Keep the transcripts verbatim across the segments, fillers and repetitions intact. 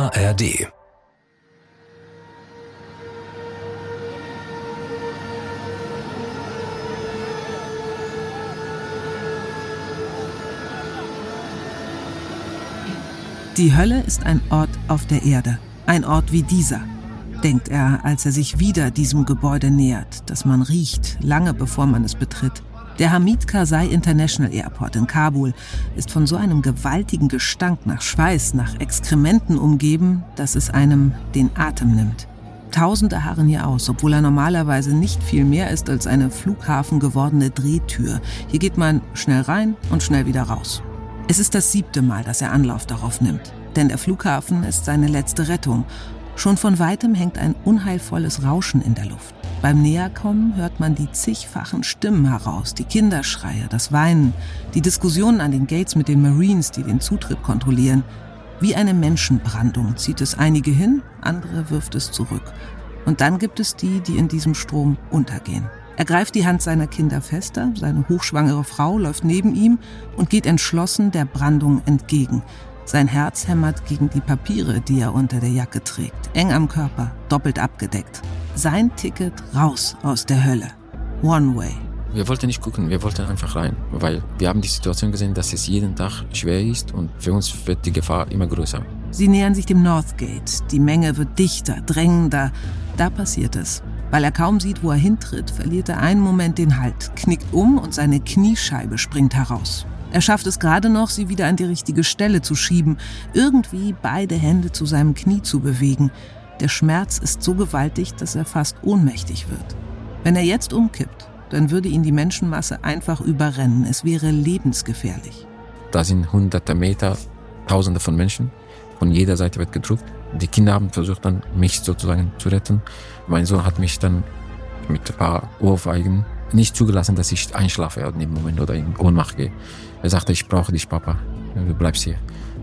A R D. Die Hölle ist ein Ort auf der Erde, ein Ort wie dieser, denkt er, als er sich wieder diesem Gebäude nähert, das man riecht, lange bevor man es betritt. Der Hamid Karzai International Airport in Kabul ist von so einem gewaltigen Gestank nach Schweiß, nach Exkrementen umgeben, dass es einem den Atem nimmt. Tausende harren hier aus, obwohl er normalerweise nicht viel mehr ist als eine flughafengewordene Drehtür. Hier geht man schnell rein und schnell wieder raus. Es ist das siebte Mal, dass er Anlauf darauf nimmt, denn der Flughafen ist seine letzte Rettung. Schon von weitem hängt ein unheilvolles Rauschen in der Luft. Beim Näherkommen hört man die zigfachen Stimmen heraus, die Kinderschreie, das Weinen, die Diskussionen an den Gates mit den Marines, die den Zutritt kontrollieren. Wie eine Menschenbrandung zieht es einige hin, andere wirft es zurück. Und dann gibt es die, die in diesem Strom untergehen. Er greift die Hand seiner Kinder fester, seine hochschwangere Frau läuft neben ihm und geht entschlossen der Brandung entgegen. Sein Herz hämmert gegen die Papiere, die er unter der Jacke trägt, eng am Körper, doppelt abgedeckt. Sein Ticket raus aus der Hölle. One way. Wir wollten nicht gucken, wir wollten einfach rein, weil wir haben die Situation gesehen, dass es jeden Tag schwer ist und für uns wird die Gefahr immer größer. Sie nähern sich dem Northgate. Die Menge wird dichter, drängender. Da passiert es. Weil er kaum sieht, wo er hintritt, verliert er einen Moment den Halt, knickt um und seine Kniescheibe springt heraus. Er schafft es gerade noch, sie wieder an die richtige Stelle zu schieben, irgendwie beide Hände zu seinem Knie zu bewegen. Der Schmerz ist so gewaltig, dass er fast ohnmächtig wird. Wenn er jetzt umkippt, dann würde ihn die Menschenmasse einfach überrennen. Es wäre lebensgefährlich. Da sind hunderte Meter, tausende von Menschen. Von jeder Seite wird gedrückt. Die Kinder haben versucht, dann mich sozusagen zu retten. Mein Sohn hat mich dann mit ein paar Ohrfeigen nicht zugelassen, dass ich einschlafe in dem Moment oder in Ohnmacht gehe. Er sagte, ich brauche dich, Papa, du bleibst hier.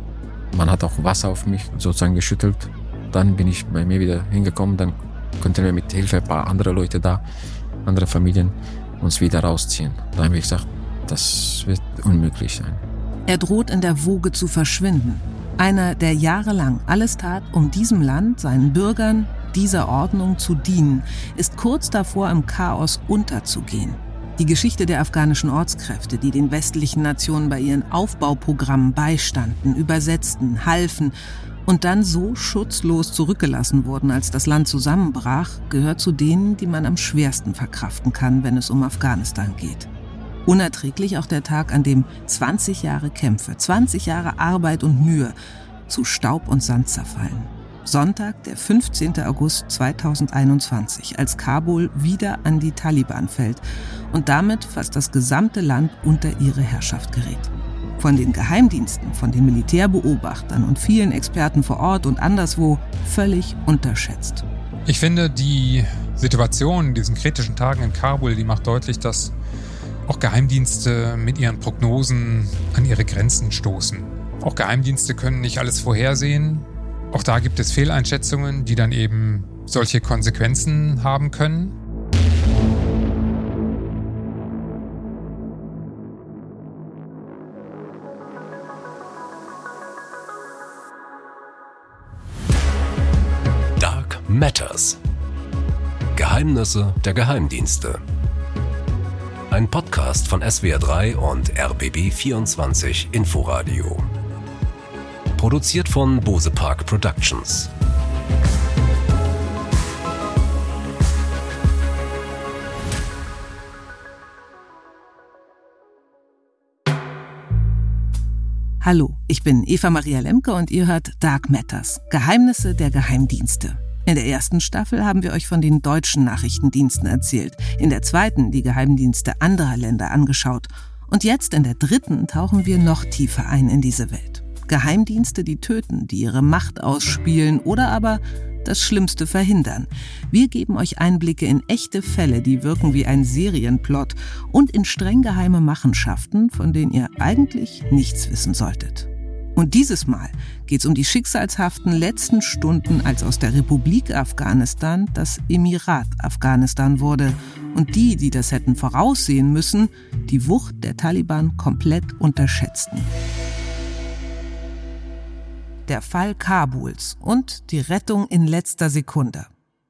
Man hat auch Wasser auf mich sozusagen geschüttelt. Dann bin ich bei mir wieder hingekommen. Dann konnten wir mit Hilfe ein paar andere Leute da, andere Familien, uns wieder rausziehen. Dann habe ich gesagt, das wird unmöglich sein. Er droht in der Woge zu verschwinden. Einer, der jahrelang alles tat, um diesem Land, seinen Bürgern, dieser Ordnung zu dienen, ist kurz davor, im Chaos unterzugehen. Die Geschichte der afghanischen Ortskräfte, die den westlichen Nationen bei ihren Aufbauprogrammen beistanden, übersetzten, halfen und dann so schutzlos zurückgelassen wurden, als das Land zusammenbrach, gehört zu denen, die man am schwersten verkraften kann, wenn es um Afghanistan geht. Unerträglich auch der Tag, an dem zwanzig Jahre Kämpfe, zwanzig Jahre Arbeit und Mühe zu Staub und Sand zerfallen. Sonntag, der fünfzehnten August zweitausendeinundzwanzig, als Kabul wieder an die Taliban fällt und damit fast das gesamte Land unter ihre Herrschaft gerät. Von den Geheimdiensten, von den Militärbeobachtern und vielen Experten vor Ort und anderswo völlig unterschätzt. Ich finde, die Situation in diesen kritischen Tagen in Kabul, die macht deutlich, dass auch Geheimdienste mit ihren Prognosen an ihre Grenzen stoßen. Auch Geheimdienste können nicht alles vorhersehen. Auch da gibt es Fehleinschätzungen, die dann eben solche Konsequenzen haben können. Dark Matters. Geheimnisse der Geheimdienste. Ein Podcast von S W R drei und R B B vierundzwanzig Inforadio. Produziert von Bose Park Productions. Hallo, ich bin Eva Maria Lemke und ihr hört Dark Matters, Geheimnisse der Geheimdienste. In der ersten Staffel haben wir euch von den deutschen Nachrichtendiensten erzählt, in der zweiten die Geheimdienste anderer Länder angeschaut und jetzt in der dritten tauchen wir noch tiefer ein in diese Welt. Geheimdienste, die töten, die ihre Macht ausspielen oder aber das Schlimmste verhindern. Wir geben euch Einblicke in echte Fälle, die wirken wie ein Serienplot und in streng geheime Machenschaften, von denen ihr eigentlich nichts wissen solltet. Und dieses Mal geht es um die schicksalshaften letzten Stunden, als aus der Republik Afghanistan das Emirat Afghanistan wurde und die, die das hätten voraussehen müssen, die Wucht der Taliban komplett unterschätzten. der Fall Kabuls und die Rettung in letzter Sekunde.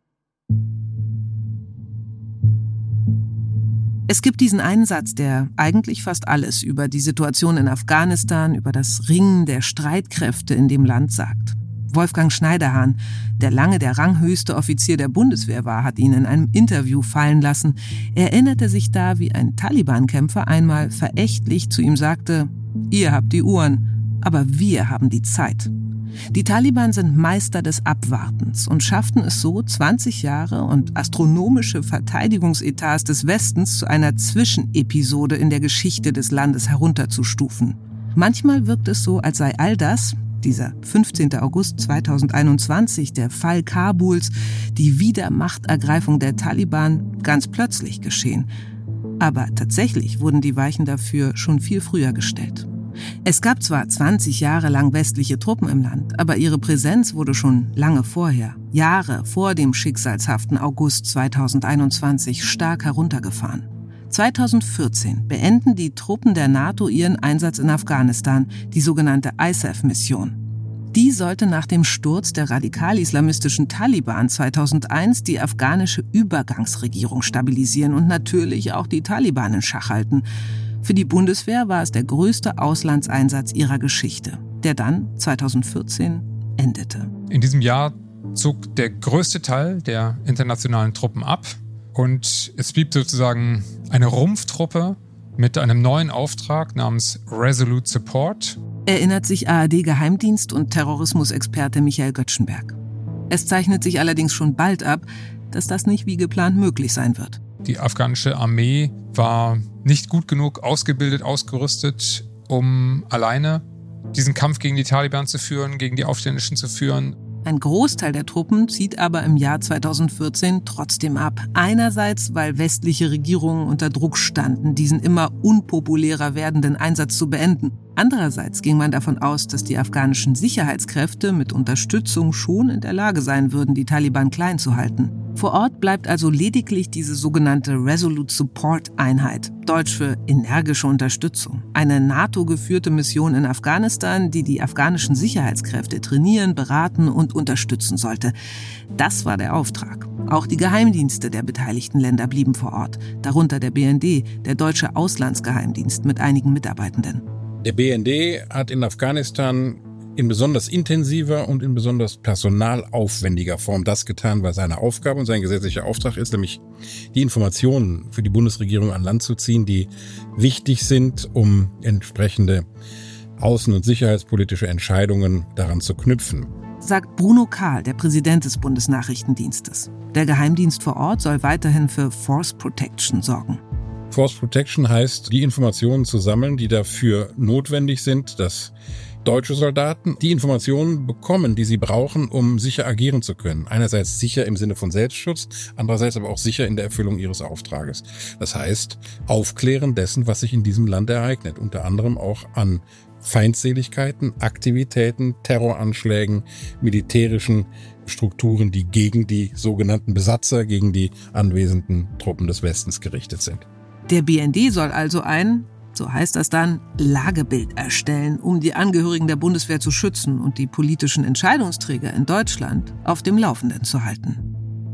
Es gibt diesen einen Satz, der eigentlich fast alles über die Situation in Afghanistan, über das Ringen der Streitkräfte in dem Land sagt. Wolfgang Schneiderhan, der lange der ranghöchste Offizier der Bundeswehr war, hat ihn in einem Interview fallen lassen. Er erinnerte sich da, wie ein Taliban-Kämpfer einmal verächtlich zu ihm sagte: Ihr habt die Uhren, aber wir haben die Zeit. Die Taliban sind Meister des Abwartens und schafften es so, zwanzig Jahre und astronomische Verteidigungsetats des Westens zu einer Zwischenepisode in der Geschichte des Landes herunterzustufen. Manchmal wirkt es so, als sei all das, dieser fünfzehnten August zweitausendeinundzwanzig, der Fall Kabuls, die Wiedermachtergreifung der Taliban, ganz plötzlich geschehen. Aber tatsächlich wurden die Weichen dafür schon viel früher gestellt. Es gab zwar zwanzig Jahre lang westliche Truppen im Land, aber ihre Präsenz wurde schon lange vorher, Jahre vor dem schicksalshaften August zweitausendeinundzwanzig, stark heruntergefahren. zweitausendvierzehn beenden die Truppen der NATO ihren Einsatz in Afghanistan, die sogenannte I S A F-Mission. Die sollte nach dem Sturz der radikal-islamistischen Taliban zweitausendeins die afghanische Übergangsregierung stabilisieren und natürlich auch die Taliban in Schach halten. Für die Bundeswehr war es der größte Auslandseinsatz ihrer Geschichte, der dann zweitausendvierzehn endete. In diesem Jahr zog der größte Teil der internationalen Truppen ab und es blieb sozusagen eine Rumpftruppe mit einem neuen Auftrag namens Resolute Support. Erinnert sich A R D-Geheimdienst- und Terrorismusexperte Michael Göttschenberg. Es zeichnet sich allerdings schon bald ab, dass das nicht wie geplant möglich sein wird. Die afghanische Armee war nicht gut genug ausgebildet, ausgerüstet, um alleine diesen Kampf gegen die Taliban zu führen, gegen die Aufständischen zu führen. Ein Großteil der Truppen zieht aber im Jahr zweitausendvierzehn trotzdem ab. Einerseits, weil westliche Regierungen unter Druck standen, diesen immer unpopulärer werdenden Einsatz zu beenden. Andererseits ging man davon aus, dass die afghanischen Sicherheitskräfte mit Unterstützung schon in der Lage sein würden, die Taliban klein zu halten. Vor Ort bleibt also lediglich diese sogenannte Resolute Support Einheit, deutsch für energische Unterstützung. Eine NATO-geführte Mission in Afghanistan, die die afghanischen Sicherheitskräfte trainieren, beraten und unterstützen sollte. Das war der Auftrag. Auch die Geheimdienste der beteiligten Länder blieben vor Ort, darunter der B N D, der deutsche Auslandsgeheimdienst mit einigen Mitarbeitenden. Der B N D hat in Afghanistan in besonders intensiver und in besonders personalaufwendiger Form das getan, was seine Aufgabe und sein gesetzlicher Auftrag ist, nämlich die Informationen für die Bundesregierung an Land zu ziehen, die wichtig sind, um entsprechende außen- und sicherheitspolitische Entscheidungen daran zu knüpfen. Sagt Bruno Kahl, der Präsident des Bundesnachrichtendienstes. Der Geheimdienst vor Ort soll weiterhin für Force Protection sorgen. Force Protection heißt, die Informationen zu sammeln, die dafür notwendig sind, dass deutsche Soldaten die Informationen bekommen, die sie brauchen, um sicher agieren zu können. Einerseits sicher im Sinne von Selbstschutz, andererseits aber auch sicher in der Erfüllung ihres Auftrages. Das heißt, Aufklären dessen, was sich in diesem Land ereignet, unter anderem auch an Feindseligkeiten, Aktivitäten, Terroranschlägen, militärischen Strukturen, die gegen die sogenannten Besatzer, gegen die anwesenden Truppen des Westens gerichtet sind. Der B N D soll also ein, so heißt das dann, Lagebild erstellen, um die Angehörigen der Bundeswehr zu schützen und die politischen Entscheidungsträger in Deutschland auf dem Laufenden zu halten.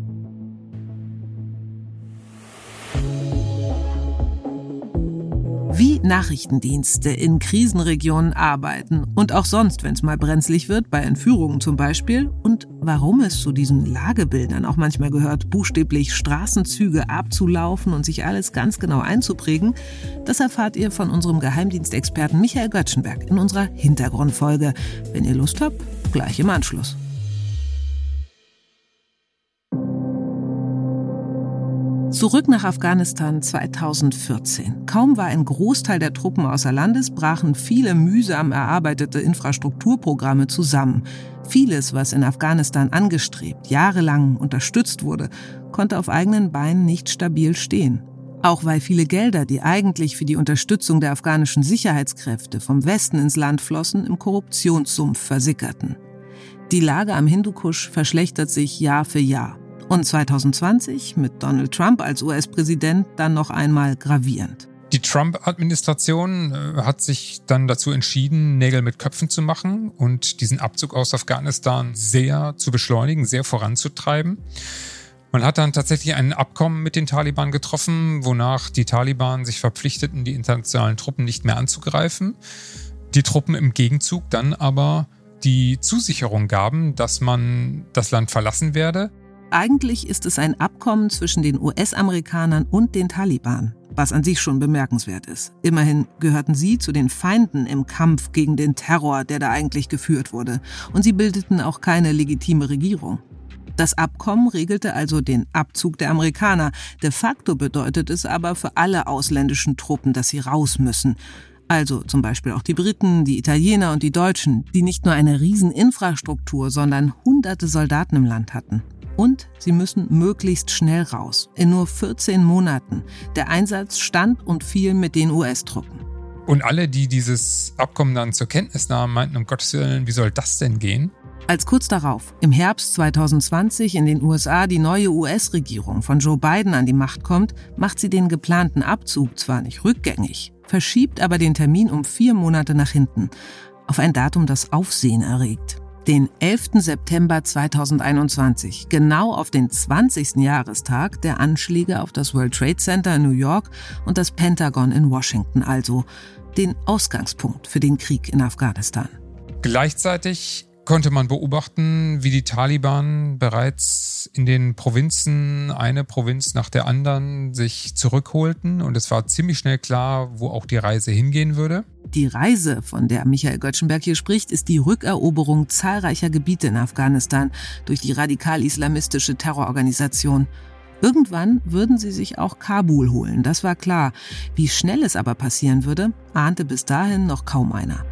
Wie Nachrichtendienste in Krisenregionen arbeiten und auch sonst, wenn es mal brenzlig wird, bei Entführungen zum Beispiel, und warum es zu diesen Lagebildern auch manchmal gehört, buchstäblich Straßenzüge abzulaufen und sich alles ganz genau einzuprägen, das erfahrt ihr von unserem Geheimdienstexperten Michael Göttschenberg in unserer Hintergrundfolge. Wenn ihr Lust habt, gleich im Anschluss. Zurück nach Afghanistan zweitausendvierzehn. Kaum war ein Großteil der Truppen außer Landes, brachen viele mühsam erarbeitete Infrastrukturprogramme zusammen. Vieles, was in Afghanistan angestrebt, jahrelang unterstützt wurde, konnte auf eigenen Beinen nicht stabil stehen. Auch weil viele Gelder, die eigentlich für die Unterstützung der afghanischen Sicherheitskräfte vom Westen ins Land flossen, im Korruptionssumpf versickerten. Die Lage am Hindukusch verschlechtert sich Jahr für Jahr. Und zweitausendzwanzig, mit Donald Trump als U S-Präsident, dann noch einmal gravierend. Die Trump-Administration äh, hat sich dann dazu entschieden, Nägel mit Köpfen zu machen und diesen Abzug aus Afghanistan sehr zu beschleunigen, sehr voranzutreiben. Man hat dann tatsächlich ein Abkommen mit den Taliban getroffen, wonach die Taliban sich verpflichteten, die internationalen Truppen nicht mehr anzugreifen. Die Truppen im Gegenzug dann aber die Zusicherung gaben, dass man das Land verlassen werde. Eigentlich ist es ein Abkommen zwischen den U S-Amerikanern und den Taliban, was an sich schon bemerkenswert ist. Immerhin gehörten sie zu den Feinden im Kampf gegen den Terror, der da eigentlich geführt wurde. Und sie bildeten auch keine legitime Regierung. Das Abkommen regelte also den Abzug der Amerikaner. De facto bedeutet es aber für alle ausländischen Truppen, dass sie raus müssen. Also zum Beispiel auch die Briten, die Italiener und die Deutschen, die nicht nur eine Rieseninfrastruktur, sondern hunderte Soldaten im Land hatten. Und sie müssen möglichst schnell raus, in nur vierzehn Monaten. Der Einsatz stand und fiel mit den U S-Truppen. Und alle, die dieses Abkommen dann zur Kenntnis nahmen, meinten, um Gottes Willen, wie soll das denn gehen? Als kurz darauf, im Herbst zwanzig zwanzig in den U S A die neue U S-Regierung von Joe Biden an die Macht kommt, macht sie den geplanten Abzug zwar nicht rückgängig, verschiebt aber den Termin um vier Monate nach hinten, auf ein Datum, das Aufsehen erregt. Den elften September zweitausendeinundzwanzig, genau auf den zwanzigsten Jahrestag der Anschläge auf das World Trade Center in New York und das Pentagon in Washington, also den Ausgangspunkt für den Krieg in Afghanistan. Gleichzeitig konnte man beobachten, wie die Taliban bereits in den Provinzen eine Provinz nach der anderen sich zurückholten. Und es war ziemlich schnell klar, wo auch die Reise hingehen würde. Die Reise, von der Michael Göttschenberg hier spricht, ist die Rückeroberung zahlreicher Gebiete in Afghanistan durch die radikal-islamistische Terrororganisation. Irgendwann würden sie sich auch Kabul holen, das war klar. Wie schnell es aber passieren würde, ahnte bis dahin noch kaum einer.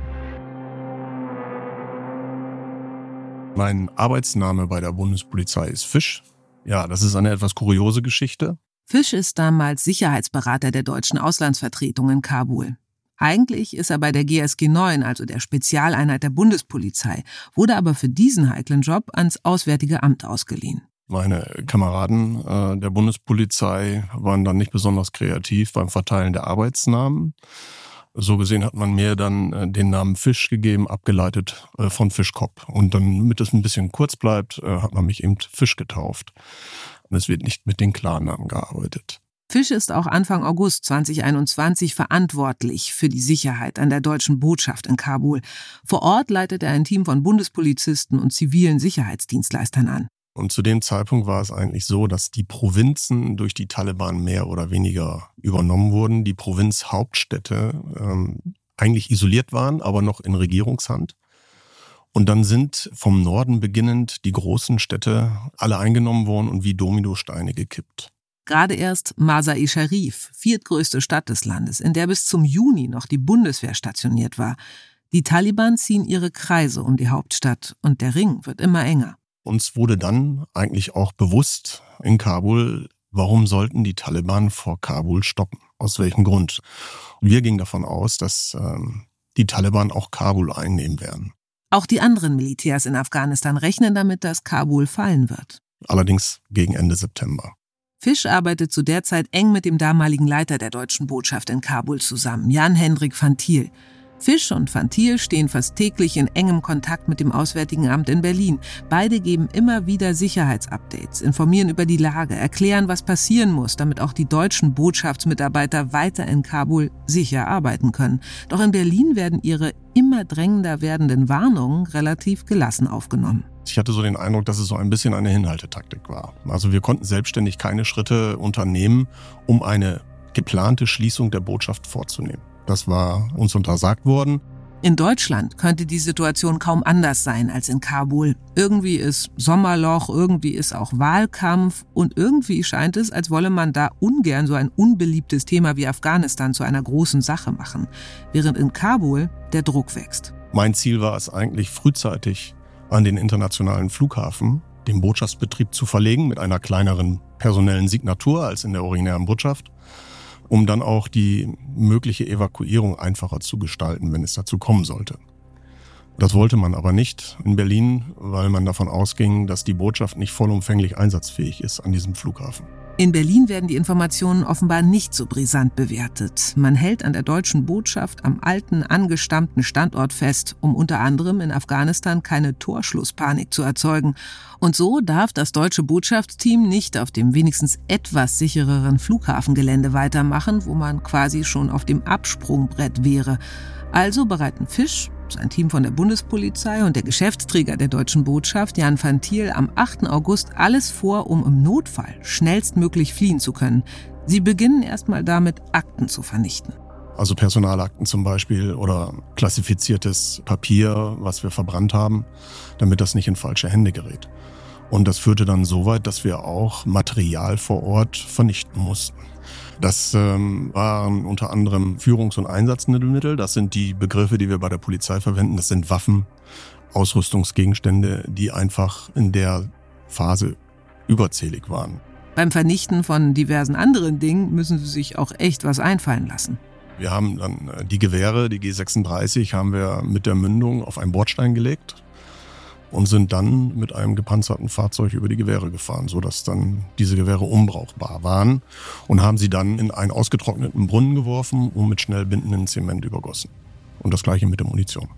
Mein Arbeitsname bei der Bundespolizei ist Fisch. Ja, das ist eine etwas kuriose Geschichte. Fisch ist damals Sicherheitsberater der deutschen Auslandsvertretung in Kabul. Eigentlich ist er bei der G S G neun, also der Spezialeinheit der Bundespolizei, wurde aber für diesen heiklen Job ans Auswärtige Amt ausgeliehen. Meine Kameraden äh, der Bundespolizei waren dann nicht besonders kreativ beim Verteilen der Arbeitsnamen. So gesehen hat man mir dann äh, den Namen Fisch gegeben, abgeleitet äh, von Fischkopf. Und damit es ein bisschen kurz bleibt, äh, hat man mich eben Fisch getauft. Und es wird nicht mit den Klarnamen gearbeitet. Fisch ist auch Anfang August zweitausendeinundzwanzig verantwortlich für die Sicherheit an der deutschen Botschaft in Kabul. Vor Ort leitet er ein Team von Bundespolizisten und zivilen Sicherheitsdienstleistern an. Und zu dem Zeitpunkt war es eigentlich so, dass die Provinzen durch die Taliban mehr oder weniger übernommen wurden. Die Provinzhauptstädte ähm, eigentlich isoliert waren, aber noch in Regierungshand. Und dann sind vom Norden beginnend die großen Städte alle eingenommen worden und wie Dominosteine gekippt. Gerade erst Masar-e Sharif, viertgrößte Stadt des Landes, in der bis zum Juni noch die Bundeswehr stationiert war. Die Taliban ziehen ihre Kreise um die Hauptstadt und der Ring wird immer enger. Uns wurde dann eigentlich auch bewusst in Kabul, warum sollten die Taliban vor Kabul stoppen? Aus welchem Grund? Wir gingen davon aus, dass ähm, die Taliban auch Kabul einnehmen werden. Auch die anderen Militärs in Afghanistan rechnen damit, dass Kabul fallen wird. Allerdings gegen Ende September. Fisch arbeitet zu der Zeit eng mit dem damaligen Leiter der deutschen Botschaft in Kabul zusammen, Jan-Hendrik van Thiel. Fisch und van Thiel stehen fast täglich in engem Kontakt mit dem Auswärtigen Amt in Berlin. Beide geben immer wieder Sicherheitsupdates, informieren über die Lage, erklären, was passieren muss, damit auch die deutschen Botschaftsmitarbeiter weiter in Kabul sicher arbeiten können. Doch in Berlin werden ihre immer drängender werdenden Warnungen relativ gelassen aufgenommen. Ich hatte so den Eindruck, dass es so ein bisschen eine Hinhaltetaktik war. Also wir konnten selbstständig keine Schritte unternehmen, um eine geplante Schließung der Botschaft vorzunehmen. Das war uns untersagt worden. In Deutschland könnte die Situation kaum anders sein als in Kabul. Irgendwie ist Sommerloch, irgendwie ist auch Wahlkampf und irgendwie scheint es, als wolle man da ungern so ein unbeliebtes Thema wie Afghanistan zu einer großen Sache machen, während in Kabul der Druck wächst. Mein Ziel war es eigentlich, frühzeitig an den internationalen Flughafen den Botschaftsbetrieb zu verlegen mit einer kleineren personellen Signatur als in der originären Botschaft, um dann auch die mögliche Evakuierung einfacher zu gestalten, wenn es dazu kommen sollte. Das wollte man aber nicht in Berlin, weil man davon ausging, dass die Botschaft nicht vollumfänglich einsatzfähig ist an diesem Flughafen. In Berlin werden die Informationen offenbar nicht so brisant bewertet. Man hält an der deutschen Botschaft am alten, angestammten Standort fest, um unter anderem in Afghanistan keine Torschlusspanik zu erzeugen. Und so darf das deutsche Botschaftsteam nicht auf dem wenigstens etwas sichereren Flughafengelände weitermachen, wo man quasi schon auf dem Absprungbrett wäre. Also bereiten Fisch, sein Team von der Bundespolizei und der Geschäftsträger der deutschen Botschaft, Jan van Thiel, am achten August alles vor, um im Notfall schnellstmöglich fliehen zu können. Sie beginnen erstmal damit, Akten zu vernichten. Also Personalakten zum Beispiel oder klassifiziertes Papier, was wir verbrannt haben, damit das nicht in falsche Hände gerät. Und das führte dann so weit, dass wir auch Material vor Ort vernichten mussten. Das ähm, waren unter anderem Führungs- und Einsatzmittel. Das sind die Begriffe, die wir bei der Polizei verwenden. Das sind Waffen, Ausrüstungsgegenstände, die einfach in der Phase überzählig waren. Beim Vernichten von diversen anderen Dingen müssen sie sich auch echt was einfallen lassen. Wir haben dann die Gewehre, die G sechsunddreißig, haben wir mit der Mündung auf einen Bordstein gelegt und sind dann mit einem gepanzerten Fahrzeug über die Gewehre gefahren, sodass dann diese Gewehre unbrauchbar waren und haben sie dann in einen ausgetrockneten Brunnen geworfen und mit schnell bindenden Zement übergossen. Und das Gleiche mit der Munition.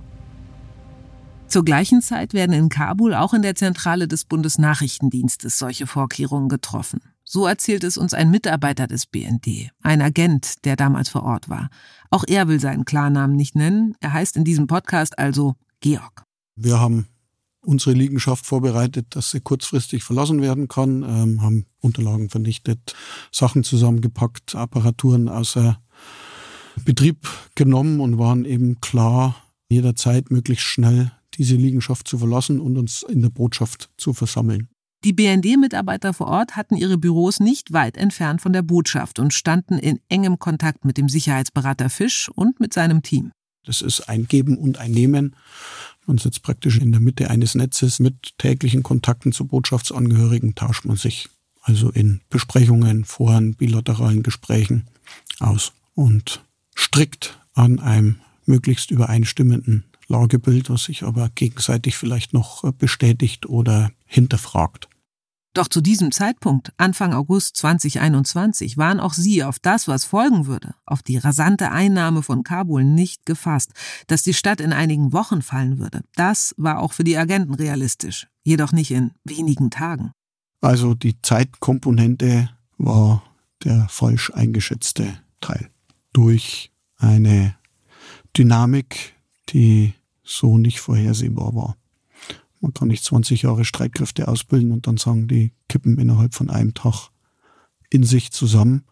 Zur gleichen Zeit werden in Kabul auch in der Zentrale des Bundesnachrichtendienstes solche Vorkehrungen getroffen. So erzählt es uns ein Mitarbeiter des B N D, ein Agent, der damals vor Ort war. Auch er will seinen Klarnamen nicht nennen, er heißt in diesem Podcast also Georg. Wir haben unsere Liegenschaft vorbereitet, dass sie kurzfristig verlassen werden kann, ähm, haben Unterlagen vernichtet, Sachen zusammengepackt, Apparaturen außer Betrieb genommen und waren eben klar, jederzeit möglichst schnell diese Liegenschaft zu verlassen und uns in der Botschaft zu versammeln. Die B N D-Mitarbeiter vor Ort hatten ihre Büros nicht weit entfernt von der Botschaft und standen in engem Kontakt mit dem Sicherheitsberater Fisch und mit seinem Team. Das ist ein Geben und ein Nehmen. Man sitzt praktisch in der Mitte eines Netzes mit täglichen Kontakten zu Botschaftsangehörigen, tauscht man sich also in Besprechungen, Foren, bilateralen Gesprächen aus und strikt an einem möglichst übereinstimmenden Lagebild, was sich aber gegenseitig vielleicht noch bestätigt oder hinterfragt. Doch zu diesem Zeitpunkt, Anfang August zweitausendeinundzwanzig, waren auch sie auf das, was folgen würde, auf die rasante Einnahme von Kabul nicht gefasst. Dass die Stadt in einigen Wochen fallen würde, das war auch für die Agenten realistisch, jedoch nicht in wenigen Tagen. Also die Zeitkomponente war der falsch eingeschätzte Teil. Durch eine Dynamik, die so nicht vorhersehbar war. Man kann nicht zwanzig Jahre Streitkräfte ausbilden und dann sagen, die kippen innerhalb von einem Tag in sich zusammen.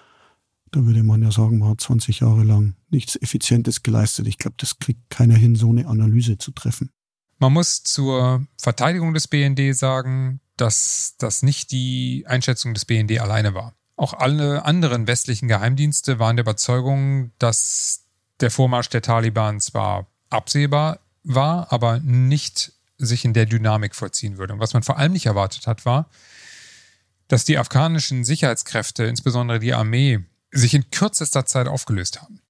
Da würde man ja sagen, man hat zwanzig Jahre lang nichts Effizientes geleistet. Ich glaube, das kriegt keiner hin, so eine Analyse zu treffen. Man muss zur Verteidigung des B N D sagen, dass das nicht die Einschätzung des B N D alleine war. Auch alle anderen westlichen Geheimdienste waren der Überzeugung, dass der Vormarsch der Taliban zwar absehbar war, aber nicht sich in der Dynamik vollziehen würde. Und was man vor allem nicht erwartet hat, war, dass die afghanischen Sicherheitskräfte, insbesondere die Armee, sich in kürzester Zeit aufgelöst haben.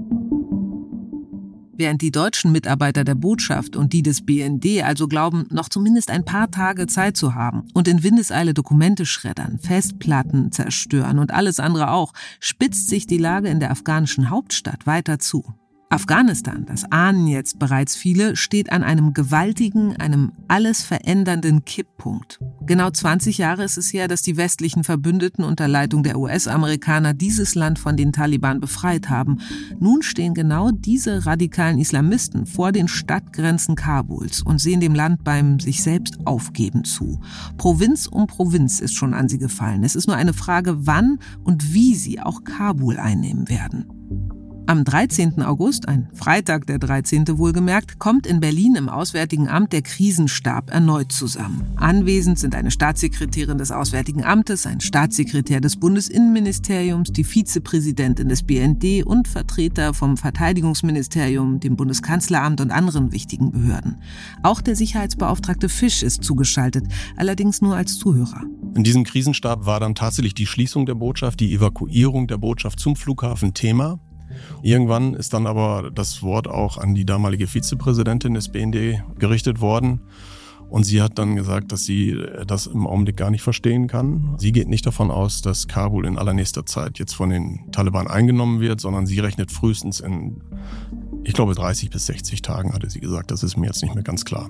Während die deutschen Mitarbeiter der Botschaft und die des B N D also glauben, noch zumindest ein paar Tage Zeit zu haben und in Windeseile Dokumente schreddern, Festplatten zerstören und alles andere auch, spitzt sich die Lage in der afghanischen Hauptstadt weiter zu. Afghanistan, das ahnen jetzt bereits viele, steht an einem gewaltigen, einem alles verändernden Kipppunkt. Genau zwanzig Jahre ist es her, dass die westlichen Verbündeten unter Leitung der U S-Amerikaner dieses Land von den Taliban befreit haben. Nun stehen genau diese radikalen Islamisten vor den Stadtgrenzen Kabuls und sehen dem Land beim sich selbst aufgeben zu. Provinz um Provinz ist schon an sie gefallen. Es ist nur eine Frage, wann und wie sie auch Kabul einnehmen werden. Am dreizehnten August, ein Freitag der dreizehnte wohlgemerkt, kommt in Berlin im Auswärtigen Amt der Krisenstab erneut zusammen. Anwesend sind eine Staatssekretärin des Auswärtigen Amtes, ein Staatssekretär des Bundesinnenministeriums, die Vizepräsidentin des B N D und Vertreter vom Verteidigungsministerium, dem Bundeskanzleramt und anderen wichtigen Behörden. Auch der Sicherheitsbeauftragte Fisch ist zugeschaltet, allerdings nur als Zuhörer. In diesem Krisenstab war dann tatsächlich die Schließung der Botschaft, die Evakuierung der Botschaft zum Flughafen Thema. Irgendwann ist dann aber das Wort auch an die damalige Vizepräsidentin des B N D gerichtet worden. Und sie hat dann gesagt, dass sie das im Augenblick gar nicht verstehen kann. Sie geht nicht davon aus, dass Kabul in allernächster Zeit jetzt von den Taliban eingenommen wird, sondern sie rechnet frühestens in, ich glaube, dreißig bis sechzig Tagen, hatte sie gesagt. Das ist mir jetzt nicht mehr ganz klar.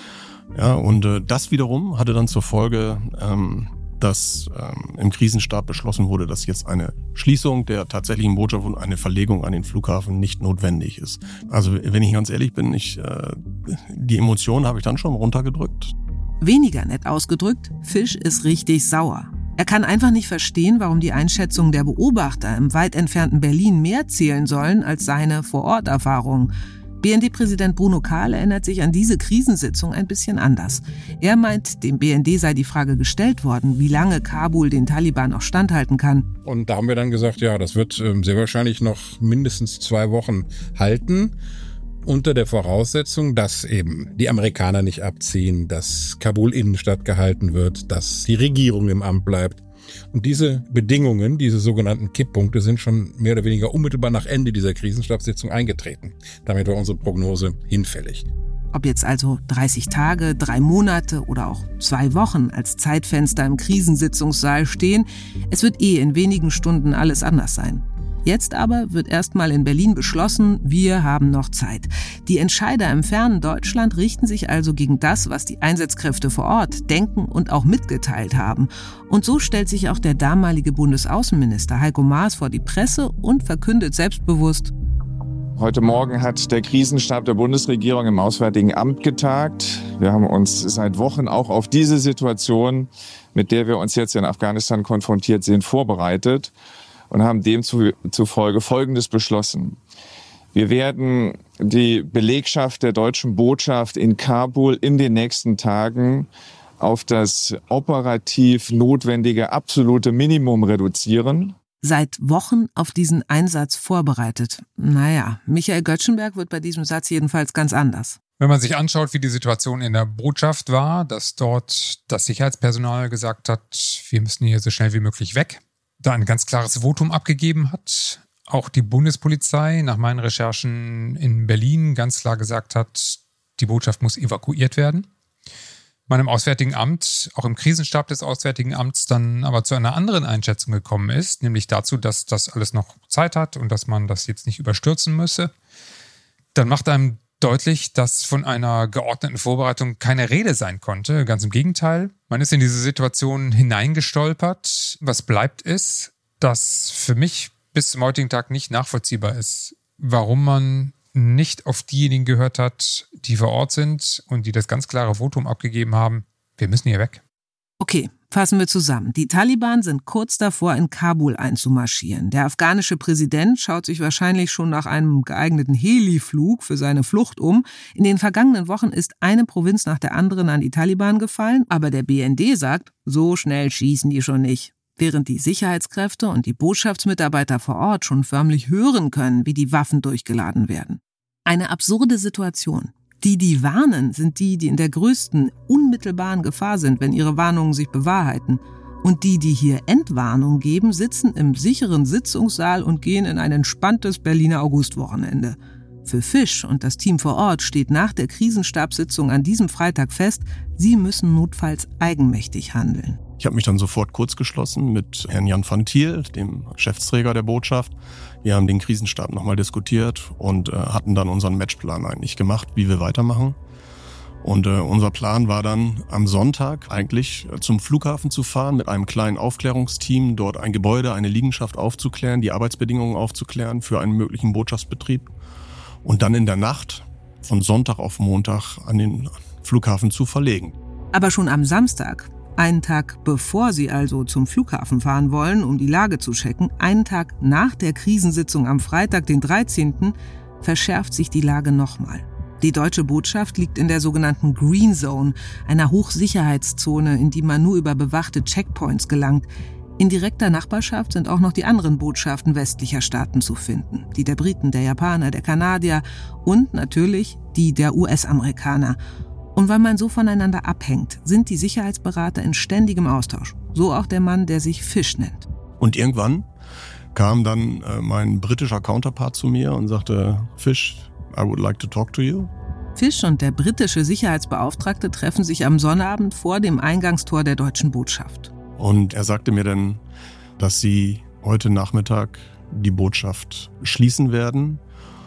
Ja, und äh, das wiederum hatte dann zur Folge, ähm, dass ähm, im Krisenstab beschlossen wurde, dass jetzt eine Schließung der tatsächlichen Botschaft und eine Verlegung an den Flughafen nicht notwendig ist. Also wenn ich ganz ehrlich bin, ich, äh, die Emotionen habe ich dann schon runtergedrückt. Weniger nett ausgedrückt, Fisch ist richtig sauer. Er kann einfach nicht verstehen, warum die Einschätzungen der Beobachter im weit entfernten Berlin mehr zählen sollen als seine Vor-Ort-Erfahrungen. B N D-Präsident Bruno Kahl erinnert sich an diese Krisensitzung ein bisschen anders. Er meint, dem B N D sei die Frage gestellt worden, wie lange Kabul den Taliban noch standhalten kann. Und da haben wir dann gesagt, ja, das wird ähm, sehr wahrscheinlich noch mindestens zwei Wochen halten, unter der Voraussetzung, dass eben die Amerikaner nicht abziehen, dass Kabul Innenstadt gehalten wird, dass die Regierung im Amt bleibt. Und diese Bedingungen, diese sogenannten Kipppunkte, sind schon mehr oder weniger unmittelbar nach Ende dieser Krisenstabssitzung eingetreten. Damit war unsere Prognose hinfällig. Ob jetzt also dreißig Tage, drei Monate oder auch zwei Wochen als Zeitfenster im Krisensitzungssaal stehen, es wird eh in wenigen Stunden alles anders sein. Jetzt aber wird erstmal in Berlin beschlossen, wir haben noch Zeit. Die Entscheider im fernen Deutschland richten sich also gegen das, was die Einsatzkräfte vor Ort denken und auch mitgeteilt haben. Und so stellt sich auch der damalige Bundesaußenminister Heiko Maas vor die Presse und verkündet selbstbewusst: Heute Morgen hat der Krisenstab der Bundesregierung im Auswärtigen Amt getagt. Wir haben uns seit Wochen auch auf diese Situation, mit der wir uns jetzt in Afghanistan konfrontiert sehen, vorbereitet und haben demzufolge Folgendes beschlossen. Wir werden die Belegschaft der deutschen Botschaft in Kabul in den nächsten Tagen auf das operativ notwendige absolute Minimum reduzieren. Seit Wochen auf diesen Einsatz vorbereitet. Naja, Michael Göttschenberg wird bei diesem Satz jedenfalls ganz anders. Wenn man sich anschaut, wie die Situation in der Botschaft war, dass dort das Sicherheitspersonal gesagt hat, wir müssen hier so schnell wie möglich weg, da ein ganz klares Votum abgegeben hat, auch die Bundespolizei nach meinen Recherchen in Berlin ganz klar gesagt hat, die Botschaft muss evakuiert werden. Man im Auswärtigen Amt, auch im Krisenstab des Auswärtigen Amts, dann aber zu einer anderen Einschätzung gekommen ist, nämlich dazu, dass das alles noch Zeit hat und dass man das jetzt nicht überstürzen müsse. Dann macht einem deutlich, dass von einer geordneten Vorbereitung keine Rede sein konnte. Ganz im Gegenteil. Man ist in diese Situation hineingestolpert. Was bleibt ist, dass für mich bis zum heutigen Tag nicht nachvollziehbar ist, warum man nicht auf diejenigen gehört hat, die vor Ort sind und die das ganz klare Votum abgegeben haben, wir müssen hier weg. Okay, fassen wir zusammen. Die Taliban sind kurz davor, in Kabul einzumarschieren. Der afghanische Präsident schaut sich wahrscheinlich schon nach einem geeigneten Heliflug für seine Flucht um. In den vergangenen Wochen ist eine Provinz nach der anderen an die Taliban gefallen, aber der B N D sagt, so schnell schießen die schon nicht. Während die Sicherheitskräfte und die Botschaftsmitarbeiter vor Ort schon förmlich hören können, wie die Waffen durchgeladen werden. Eine absurde Situation. Die, die warnen, sind die, die in der größten, unmittelbaren Gefahr sind, wenn ihre Warnungen sich bewahrheiten. Und die, die hier Entwarnung geben, sitzen im sicheren Sitzungssaal und gehen in ein entspanntes Berliner Augustwochenende. Für Fisch und das Team vor Ort steht nach der Krisenstabssitzung an diesem Freitag fest, sie müssen notfalls eigenmächtig handeln. Ich habe mich dann sofort kurzgeschlossen mit Herrn Jan van Thiel, dem Geschäftsträger der Botschaft. Wir haben den Krisenstab nochmal diskutiert und äh, hatten dann unseren Matchplan eigentlich gemacht, wie wir weitermachen. Und äh, unser Plan war dann am Sonntag eigentlich äh, zum Flughafen zu fahren mit einem kleinen Aufklärungsteam, dort ein Gebäude, eine Liegenschaft aufzuklären, die Arbeitsbedingungen aufzuklären für einen möglichen Botschaftsbetrieb. Und dann in der Nacht von Sonntag auf Montag an den Flughafen zu verlegen. Aber schon am Samstag, einen Tag bevor sie also zum Flughafen fahren wollen, um die Lage zu checken, einen Tag nach der Krisensitzung am Freitag, den dreizehnten, verschärft sich die Lage nochmal. Die deutsche Botschaft liegt in der sogenannten Green Zone, einer Hochsicherheitszone, in die man nur über bewachte Checkpoints gelangt. In direkter Nachbarschaft sind auch noch die anderen Botschaften westlicher Staaten zu finden. Die der Briten, der Japaner, der Kanadier und natürlich die der U S-Amerikaner. Und weil man so voneinander abhängt, sind die Sicherheitsberater in ständigem Austausch. So auch der Mann, der sich Fisch nennt. Und irgendwann kam dann äh, mein britischer Counterpart zu mir und sagte, Fish, I would like to talk to you. Fish und der britische Sicherheitsbeauftragte treffen sich am Sonnabend vor dem Eingangstor der deutschen Botschaft. Und er sagte mir dann, dass sie heute Nachmittag die Botschaft schließen werden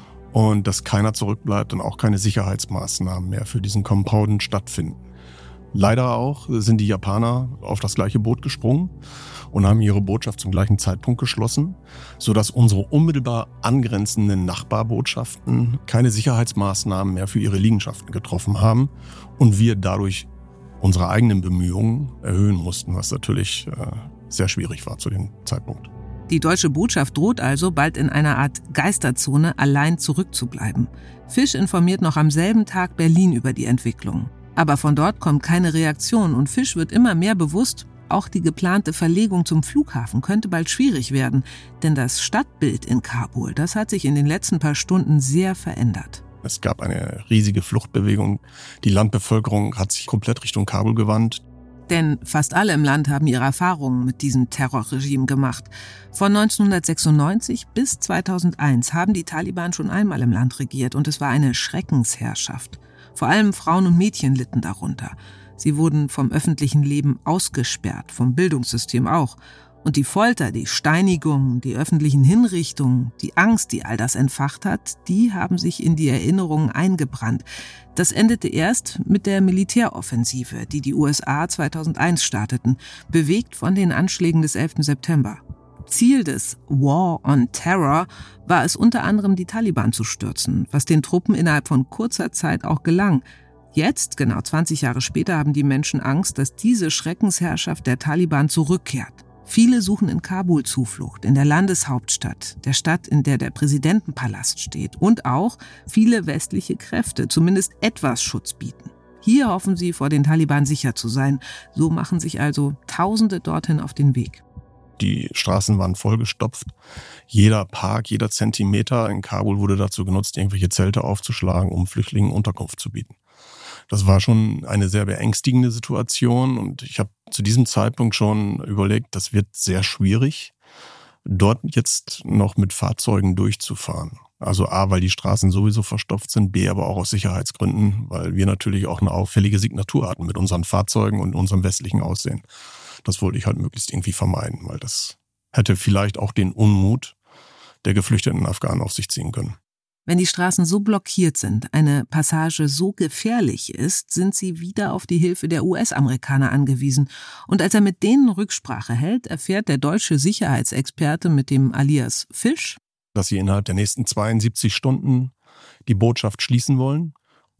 und dass keiner zurückbleibt und auch keine Sicherheitsmaßnahmen mehr für diesen Compound stattfinden. Leider auch sind die Japaner auf das gleiche Boot gesprungen und haben ihre Botschaft zum gleichen Zeitpunkt geschlossen, sodass unsere unmittelbar angrenzenden Nachbarbotschaften keine Sicherheitsmaßnahmen mehr für ihre Liegenschaften getroffen haben und wir dadurch unsere eigenen Bemühungen erhöhen mussten, was natürlich äh, sehr schwierig war zu dem Zeitpunkt. Die deutsche Botschaft droht also, bald in einer Art Geisterzone allein zurückzubleiben. Fish informiert noch am selben Tag Berlin über die Entwicklung. Aber von dort kommt keine Reaktion und Fish wird immer mehr bewusst, auch die geplante Verlegung zum Flughafen könnte bald schwierig werden. Denn das Stadtbild in Kabul, das hat sich in den letzten paar Stunden sehr verändert. Es gab eine riesige Fluchtbewegung. Die Landbevölkerung hat sich komplett Richtung Kabul gewandt. Denn fast alle im Land haben ihre Erfahrungen mit diesem Terrorregime gemacht. Von neunzehnhundertsechsundneunzig bis zweitausendeins haben die Taliban schon einmal im Land regiert und es war eine Schreckensherrschaft. Vor allem Frauen und Mädchen litten darunter. Sie wurden vom öffentlichen Leben ausgesperrt, vom Bildungssystem auch. Und die Folter, die Steinigung, die öffentlichen Hinrichtungen, die Angst, die all das entfacht hat, die haben sich in die Erinnerungen eingebrannt. Das endete erst mit der Militäroffensive, die die U S A zweitausendeins starteten, bewegt von den Anschlägen des elften September. Ziel des War on Terror war es unter anderem, die Taliban zu stürzen, was den Truppen innerhalb von kurzer Zeit auch gelang. Jetzt, genau zwanzig Jahre später, haben die Menschen Angst, dass diese Schreckensherrschaft der Taliban zurückkehrt. Viele suchen in Kabul Zuflucht, in der Landeshauptstadt, der Stadt, in der der Präsidentenpalast steht. Und auch viele westliche Kräfte zumindest etwas Schutz bieten. Hier hoffen sie, vor den Taliban sicher zu sein. So machen sich also Tausende dorthin auf den Weg. Die Straßen waren vollgestopft. Jeder Park, jeder Zentimeter in Kabul wurde dazu genutzt, irgendwelche Zelte aufzuschlagen, um Flüchtlingen Unterkunft zu bieten. Das war schon eine sehr beängstigende Situation und ich habe zu diesem Zeitpunkt schon überlegt, das wird sehr schwierig, dort jetzt noch mit Fahrzeugen durchzufahren. Also A, weil die Straßen sowieso verstopft sind, B, aber auch aus Sicherheitsgründen, weil wir natürlich auch eine auffällige Signatur hatten mit unseren Fahrzeugen und unserem westlichen Aussehen. Das wollte ich halt möglichst irgendwie vermeiden, weil das hätte vielleicht auch den Unmut der geflüchteten Afghanen auf sich ziehen können. Wenn die Straßen so blockiert sind, eine Passage so gefährlich ist, sind sie wieder auf die Hilfe der U S-Amerikaner angewiesen. Und als er mit denen Rücksprache hält, erfährt der deutsche Sicherheitsexperte mit dem Alias Fish, dass sie innerhalb der nächsten zweiundsiebzig Stunden die Botschaft schließen wollen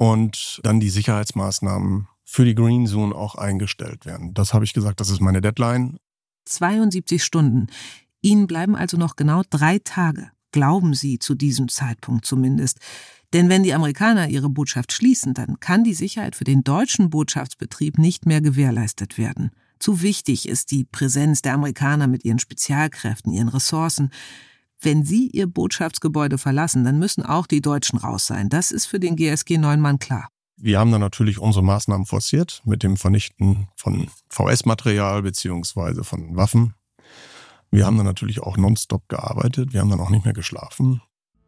und dann die Sicherheitsmaßnahmen für die Green Zone auch eingestellt werden. Das habe ich gesagt, das ist meine Deadline. zweiundsiebzig Stunden. Ihnen bleiben also noch genau drei Tage. Glauben Sie zu diesem Zeitpunkt zumindest. Denn wenn die Amerikaner ihre Botschaft schließen, dann kann die Sicherheit für den deutschen Botschaftsbetrieb nicht mehr gewährleistet werden. Zu wichtig ist die Präsenz der Amerikaner mit ihren Spezialkräften, ihren Ressourcen. Wenn sie ihr Botschaftsgebäude verlassen, dann müssen auch die Deutschen raus sein. Das ist für den G S G Neumann klar. Wir haben dann natürlich unsere Maßnahmen forciert mit dem Vernichten von V S-Material beziehungsweise von Waffen. Wir haben dann natürlich auch nonstop gearbeitet. Wir haben dann auch nicht mehr geschlafen.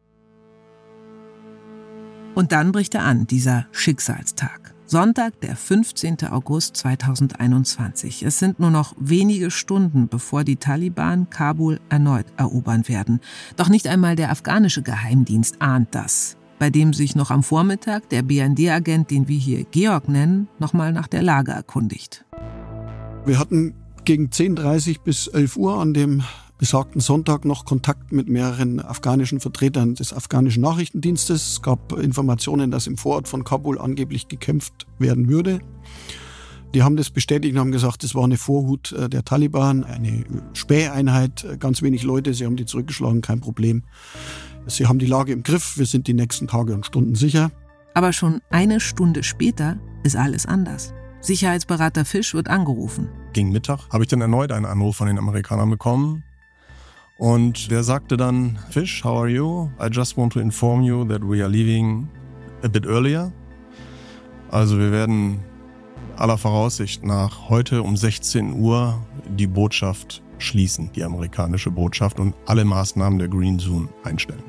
Und dann bricht er an, dieser Schicksalstag. Sonntag, der fünfzehnten August zweitausendeinundzwanzig. Es sind nur noch wenige Stunden, bevor die Taliban Kabul erneut erobern werden. Doch nicht einmal der afghanische Geheimdienst ahnt das, bei dem sich noch am Vormittag der B N D-Agent, den wir hier Georg nennen, nochmal nach der Lage erkundigt. Wir hatten gegen zehn Uhr dreißig bis elf Uhr an dem besagten Sonntag noch Kontakt mit mehreren afghanischen Vertretern des afghanischen Nachrichtendienstes. Es gab Informationen, dass im Vorort von Kabul angeblich gekämpft werden würde. Die haben das bestätigt und haben gesagt, es war eine Vorhut der Taliban, eine Späheinheit, ganz wenig Leute, sie haben die zurückgeschlagen, kein Problem. Sie haben die Lage im Griff, wir sind die nächsten Tage und Stunden sicher. Aber schon eine Stunde später ist alles anders. Sicherheitsberater Fish wird angerufen. Gegen Mittag habe ich dann erneut einen Anruf von den Amerikanern bekommen. Und der sagte dann, Fish, how are you? I just want to inform you that we are leaving a bit earlier. Also wir werden aller Voraussicht nach heute um sechzehn Uhr die Botschaft schließen, die amerikanische Botschaft, und alle Maßnahmen der Green Zone einstellen.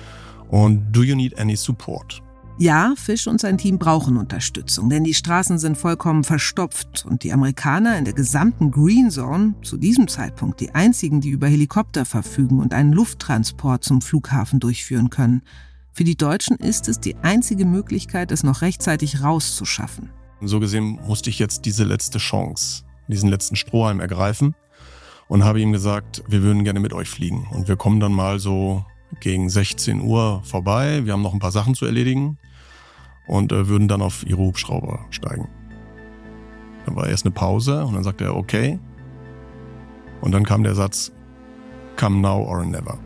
Und do you need any support? Ja, Fish und sein Team brauchen Unterstützung, denn die Straßen sind vollkommen verstopft und die Amerikaner in der gesamten Green Zone, zu diesem Zeitpunkt die einzigen, die über Helikopter verfügen und einen Lufttransport zum Flughafen durchführen können. Für die Deutschen ist es die einzige Möglichkeit, es noch rechtzeitig rauszuschaffen. So gesehen musste ich jetzt diese letzte Chance, diesen letzten Strohhalm ergreifen und habe ihm gesagt, wir würden gerne mit euch fliegen. Und wir kommen dann mal so gegen sechzehn Uhr vorbei. Wir haben noch ein paar Sachen zu erledigen und äh, würden dann auf ihre Hubschrauber steigen. Dann war erst eine Pause und dann sagte er, okay. Und dann kam der Satz, come now or never.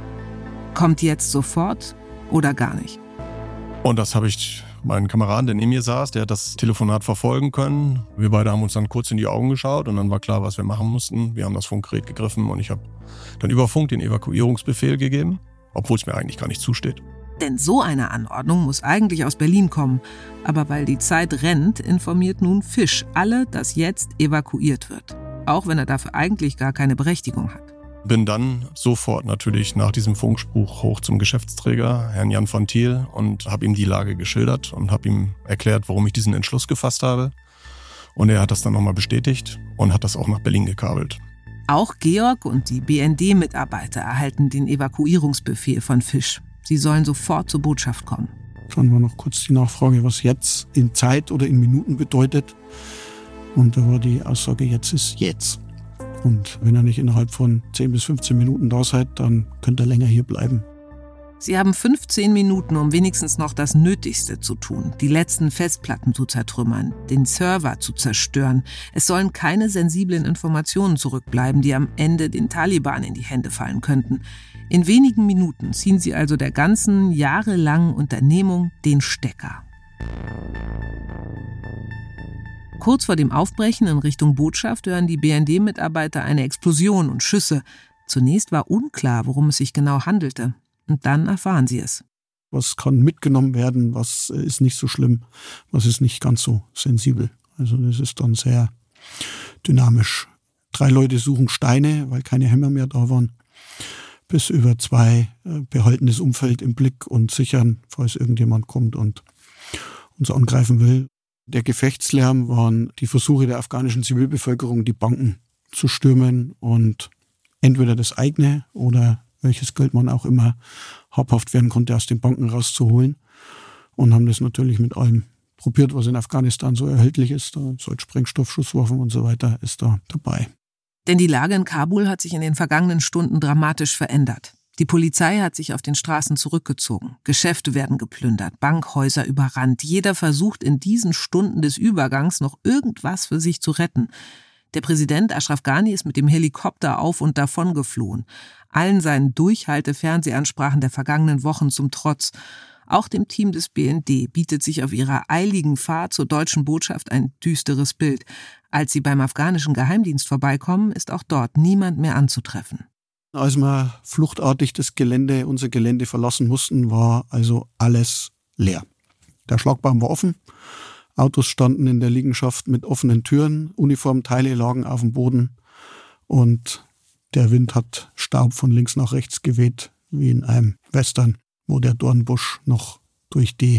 Kommt jetzt sofort oder gar nicht? Und das habe ich meinen Kameraden, der neben mir saß, der hat das Telefonat verfolgen können. Wir beide haben uns dann kurz in die Augen geschaut und dann war klar, was wir machen mussten. Wir haben das Funkgerät gegriffen und ich habe dann über Funk den Evakuierungsbefehl gegeben, obwohl es mir eigentlich gar nicht zusteht. Denn so eine Anordnung muss eigentlich aus Berlin kommen. Aber weil die Zeit rennt, informiert nun Fish alle, dass jetzt evakuiert wird. Auch wenn er dafür eigentlich gar keine Berechtigung hat. Bin dann sofort natürlich nach diesem Funkspruch hoch zum Geschäftsträger, Herrn Jan von Thiel, und habe ihm die Lage geschildert und habe ihm erklärt, warum ich diesen Entschluss gefasst habe. Und er hat das dann nochmal bestätigt und hat das auch nach Berlin gekabelt. Auch Georg und die B N D-Mitarbeiter erhalten den Evakuierungsbefehl von Fish. Sie sollen sofort zur Botschaft kommen. Dann war noch kurz die Nachfrage, was jetzt in Zeit oder in Minuten bedeutet. Und da war die Aussage, jetzt ist jetzt. Und wenn ihr nicht innerhalb von zehn bis fünfzehn Minuten da seid, dann könnt ihr länger hier bleiben. Sie haben fünfzehn Minuten, um wenigstens noch das Nötigste zu tun. Die letzten Festplatten zu zertrümmern, den Server zu zerstören. Es sollen keine sensiblen Informationen zurückbleiben, die am Ende den Taliban in die Hände fallen könnten. In wenigen Minuten ziehen sie also der ganzen jahrelangen Unternehmung den Stecker. Kurz vor dem Aufbrechen in Richtung Botschaft hören die B N D-Mitarbeiter eine Explosion und Schüsse. Zunächst war unklar, worum es sich genau handelte. Und dann erfahren sie es. Was kann mitgenommen werden, was ist nicht so schlimm, was ist nicht ganz so sensibel. Also das ist dann sehr dynamisch. Drei Leute suchen Steine, weil keine Hämmer mehr da waren, bis über zwei behalten das Umfeld im Blick und sichern, falls irgendjemand kommt und uns angreifen will. Der Gefechtslärm waren die Versuche der afghanischen Zivilbevölkerung, die Banken zu stürmen und entweder das eigene oder welches Geld man auch immer habhaft werden konnte, aus den Banken rauszuholen. Und haben das natürlich mit allem probiert, was in Afghanistan so erhältlich ist. Da ist halt Sprengstoff, Schusswaffen und so weiter ist da dabei. Denn die Lage in Kabul hat sich in den vergangenen Stunden dramatisch verändert. Die Polizei hat sich auf den Straßen zurückgezogen. Geschäfte werden geplündert, Bankhäuser überrannt. Jeder versucht in diesen Stunden des Übergangs noch irgendwas für sich zu retten. Der Präsident Ashraf Ghani ist mit dem Helikopter auf und davon geflohen. Allen seinen Durchhalte-Fernsehansprachen der vergangenen Wochen zum Trotz. Auch dem Team des B N D bietet sich auf ihrer eiligen Fahrt zur deutschen Botschaft ein düsteres Bild. Als sie beim afghanischen Geheimdienst vorbeikommen, ist auch dort niemand mehr anzutreffen. Als wir fluchtartig das Gelände, unser Gelände verlassen mussten, war also alles leer. Der Schlagbaum war offen, Autos standen in der Liegenschaft mit offenen Türen, Uniformteile lagen auf dem Boden und der Wind hat Staub von links nach rechts geweht, wie in einem Western, wo der Dornbusch noch durch die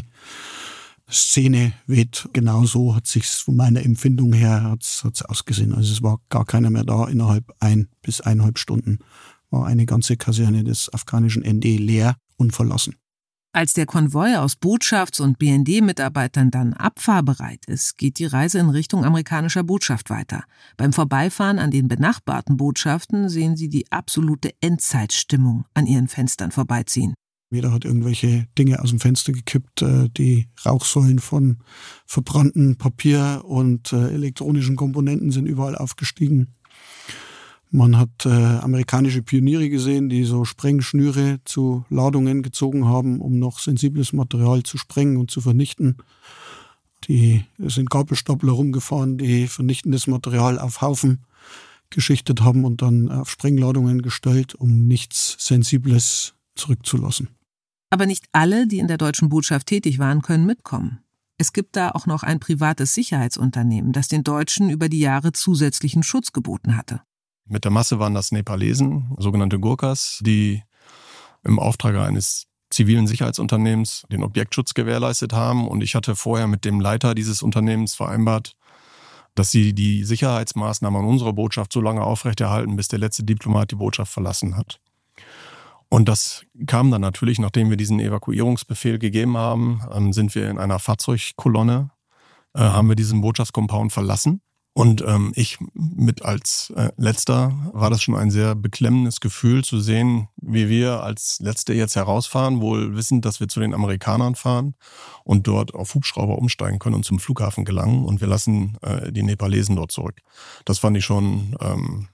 Szene weht. Genauso hat sich's von meiner Empfindung her hat's, hat's ausgesehen. Also es war gar keiner mehr da. Innerhalb ein bis eineinhalb Stunden war eine ganze Kaserne des afghanischen N D leer und verlassen. Als der Konvoi aus Botschafts- und B N D-Mitarbeitern dann abfahrbereit ist, geht die Reise in Richtung amerikanischer Botschaft weiter. Beim Vorbeifahren an den benachbarten Botschaften sehen sie die absolute Endzeitstimmung an ihren Fenstern vorbeiziehen. Jeder hat irgendwelche Dinge aus dem Fenster gekippt. Die Rauchsäulen von verbranntem Papier und elektronischen Komponenten sind überall aufgestiegen. Man hat äh, amerikanische Pioniere gesehen, die so Sprengschnüre zu Ladungen gezogen haben, um noch sensibles Material zu sprengen und zu vernichten. Die sind Gabelstapler rumgefahren, die vernichtendes Material auf Haufen geschichtet haben und dann auf Sprengladungen gestellt, um nichts Sensibles zurückzulassen. Aber nicht alle, die in der deutschen Botschaft tätig waren, können mitkommen. Es gibt da auch noch ein privates Sicherheitsunternehmen, das den Deutschen über die Jahre zusätzlichen Schutz geboten hatte. Mit der Masse waren das Nepalesen, sogenannte Gurkhas, die im Auftrag eines zivilen Sicherheitsunternehmens den Objektschutz gewährleistet haben. Und ich hatte vorher mit dem Leiter dieses Unternehmens vereinbart, dass sie die Sicherheitsmaßnahmen an unserer Botschaft so lange aufrechterhalten, bis der letzte Diplomat die Botschaft verlassen hat. Und das kam dann natürlich, nachdem wir diesen Evakuierungsbefehl gegeben haben, sind wir in einer Fahrzeugkolonne, äh, haben wir diesen Botschaftscompound verlassen. Und ähm, ich mit als äh, Letzter war das schon ein sehr beklemmendes Gefühl zu sehen, wie wir als Letzte jetzt herausfahren, wohl wissend, dass wir zu den Amerikanern fahren und dort auf Hubschrauber umsteigen können und zum Flughafen gelangen. Und wir lassen äh, die Nepalesen dort zurück. Das fand ich schon ähm,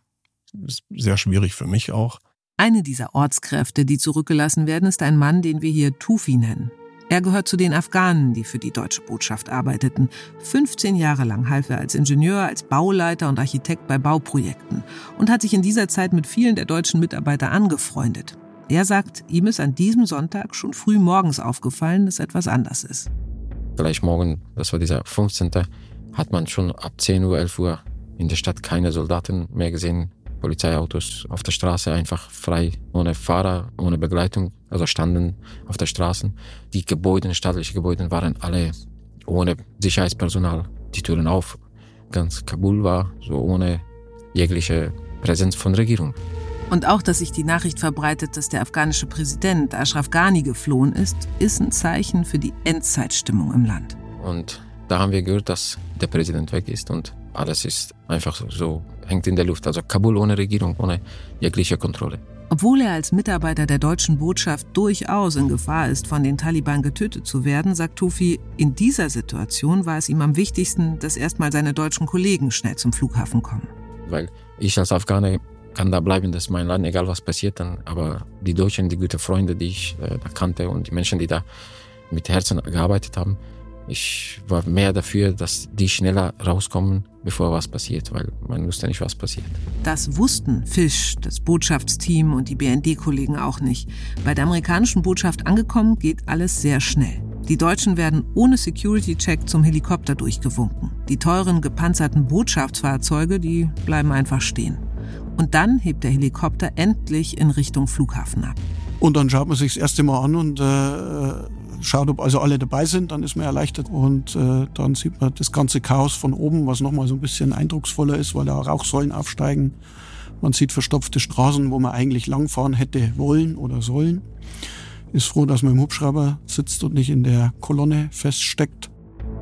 sehr schwierig für mich auch. Eine dieser Ortskräfte, die zurückgelassen werden, ist ein Mann, den wir hier Tufi nennen. Er gehört zu den Afghanen, die für die deutsche Botschaft arbeiteten. fünfzehn Jahre lang half er als Ingenieur, als Bauleiter und Architekt bei Bauprojekten und hat sich in dieser Zeit mit vielen der deutschen Mitarbeiter angefreundet. Er sagt, ihm ist an diesem Sonntag schon früh morgens aufgefallen, dass etwas anders ist. Gleich morgen, das war dieser fünfzehnte hat man schon ab zehn Uhr, elf Uhr in der Stadt keine Soldaten mehr gesehen. Polizeiautos auf der Straße einfach frei, ohne Fahrer, ohne Begleitung, also standen auf der Straße. Die Gebäude, staatliche Gebäude waren alle ohne Sicherheitspersonal, die Türen auf. Ganz Kabul war so ohne jegliche Präsenz von Regierung. Und auch, dass sich die Nachricht verbreitet, dass der afghanische Präsident Ashraf Ghani geflohen ist, ist ein Zeichen für die Endzeitstimmung im Land. Und da haben wir gehört, dass der Präsident weg ist und alles ist einfach so, so hängt in der Luft. Also Kabul ohne Regierung, ohne jegliche Kontrolle. Obwohl er als Mitarbeiter der deutschen Botschaft durchaus in Gefahr ist, von den Taliban getötet zu werden, sagt Tufi, in dieser Situation war es ihm am wichtigsten, dass erstmal seine deutschen Kollegen schnell zum Flughafen kommen. Weil ich als Afghane kann da bleiben, das ist mein Land, egal was passiert dann. Aber die Deutschen, die guten Freunde, die ich äh, da kannte und die Menschen, die da mit Herzen gearbeitet haben, ich war mehr dafür, dass die schneller rauskommen, bevor was passiert, weil man wusste nicht, was passiert. Das wussten Fisch, das Botschaftsteam und die B N D-Kollegen auch nicht. Bei der amerikanischen Botschaft angekommen, geht alles sehr schnell. Die Deutschen werden ohne Security-Check zum Helikopter durchgewunken. Die teuren, gepanzerten Botschaftsfahrzeuge, die bleiben einfach stehen. Und dann hebt der Helikopter endlich in Richtung Flughafen ab. Und dann schaut man sich das erste Mal an und äh, schaut, ob also alle dabei sind, dann ist man erleichtert. Und äh, dann sieht man das ganze Chaos von oben, was nochmal so ein bisschen eindrucksvoller ist, weil da Rauchsäulen aufsteigen. Man sieht verstopfte Straßen, wo man eigentlich langfahren hätte wollen oder sollen. Ist froh, dass man im Hubschrauber sitzt und nicht in der Kolonne feststeckt.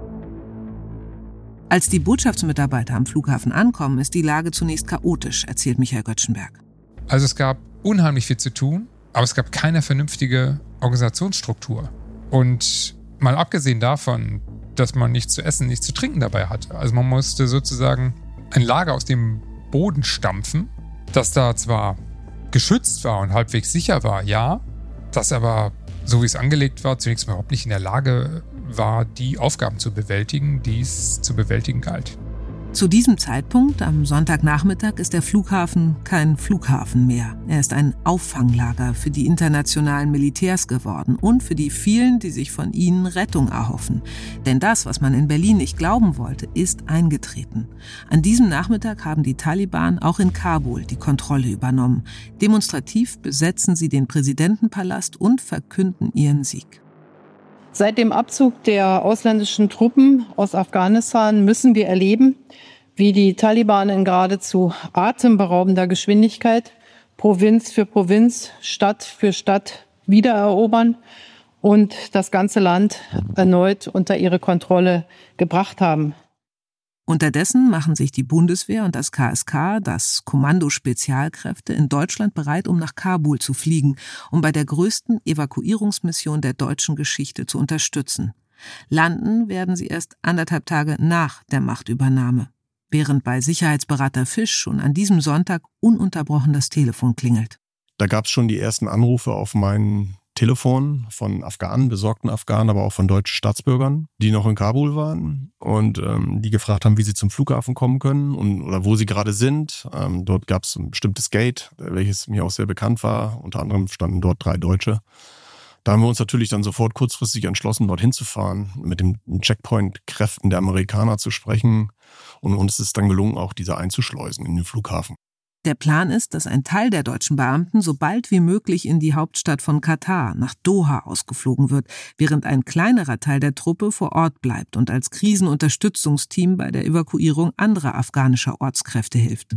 Als die Botschaftsmitarbeiter am Flughafen ankommen, ist die Lage zunächst chaotisch, erzählt Michael Göttschenberg. Also es gab unheimlich viel zu tun, aber es gab keine vernünftige Organisationsstruktur. Und mal abgesehen davon, dass man nichts zu essen, nichts zu trinken dabei hatte. Also man musste sozusagen ein Lager aus dem Boden stampfen, das da zwar geschützt war und halbwegs sicher war, ja, das aber, so wie es angelegt war, zunächst mal überhaupt nicht in der Lage war, die Aufgaben zu bewältigen, die es zu bewältigen galt. Zu diesem Zeitpunkt, am Sonntagnachmittag, ist der Flughafen kein Flughafen mehr. Er ist ein Auffanglager für die internationalen Militärs geworden und für die vielen, die sich von ihnen Rettung erhoffen. Denn das, was man in Berlin nicht glauben wollte, ist eingetreten. An diesem Nachmittag haben die Taliban auch in Kabul die Kontrolle übernommen. Demonstrativ besetzen sie den Präsidentenpalast und verkünden ihren Sieg. Seit dem Abzug der ausländischen Truppen aus Afghanistan müssen wir erleben, wie die Taliban in geradezu atemberaubender Geschwindigkeit Provinz für Provinz, Stadt für Stadt wiedererobern und das ganze Land erneut unter ihre Kontrolle gebracht haben. Unterdessen machen sich die Bundeswehr und das K S K, das Kommando Spezialkräfte, in Deutschland bereit, um nach Kabul zu fliegen, um bei der größten Evakuierungsmission der deutschen Geschichte zu unterstützen. Landen werden sie erst anderthalb Tage nach der Machtübernahme, während bei Sicherheitsberater Fisch schon an diesem Sonntag ununterbrochen das Telefon klingelt. Da gab es schon die ersten Anrufe auf mein Telefon von Afghanen, besorgten Afghanen, aber auch von deutschen Staatsbürgern, die noch in Kabul waren und ähm, die gefragt haben, wie sie zum Flughafen kommen können und oder wo sie gerade sind. Ähm, dort gab es ein bestimmtes Gate, welches mir auch sehr bekannt war. Unter anderem standen dort drei Deutsche. Da haben wir uns natürlich dann sofort kurzfristig entschlossen, dorthin zu fahren, mit den Checkpoint-Kräften der Amerikaner zu sprechen. Und uns ist es dann gelungen, auch diese einzuschleusen in den Flughafen. Der Plan ist, dass ein Teil der deutschen Beamten so bald wie möglich in die Hauptstadt von Katar, nach Doha, ausgeflogen wird, während ein kleinerer Teil der Truppe vor Ort bleibt und als Krisenunterstützungsteam bei der Evakuierung anderer afghanischer Ortskräfte hilft.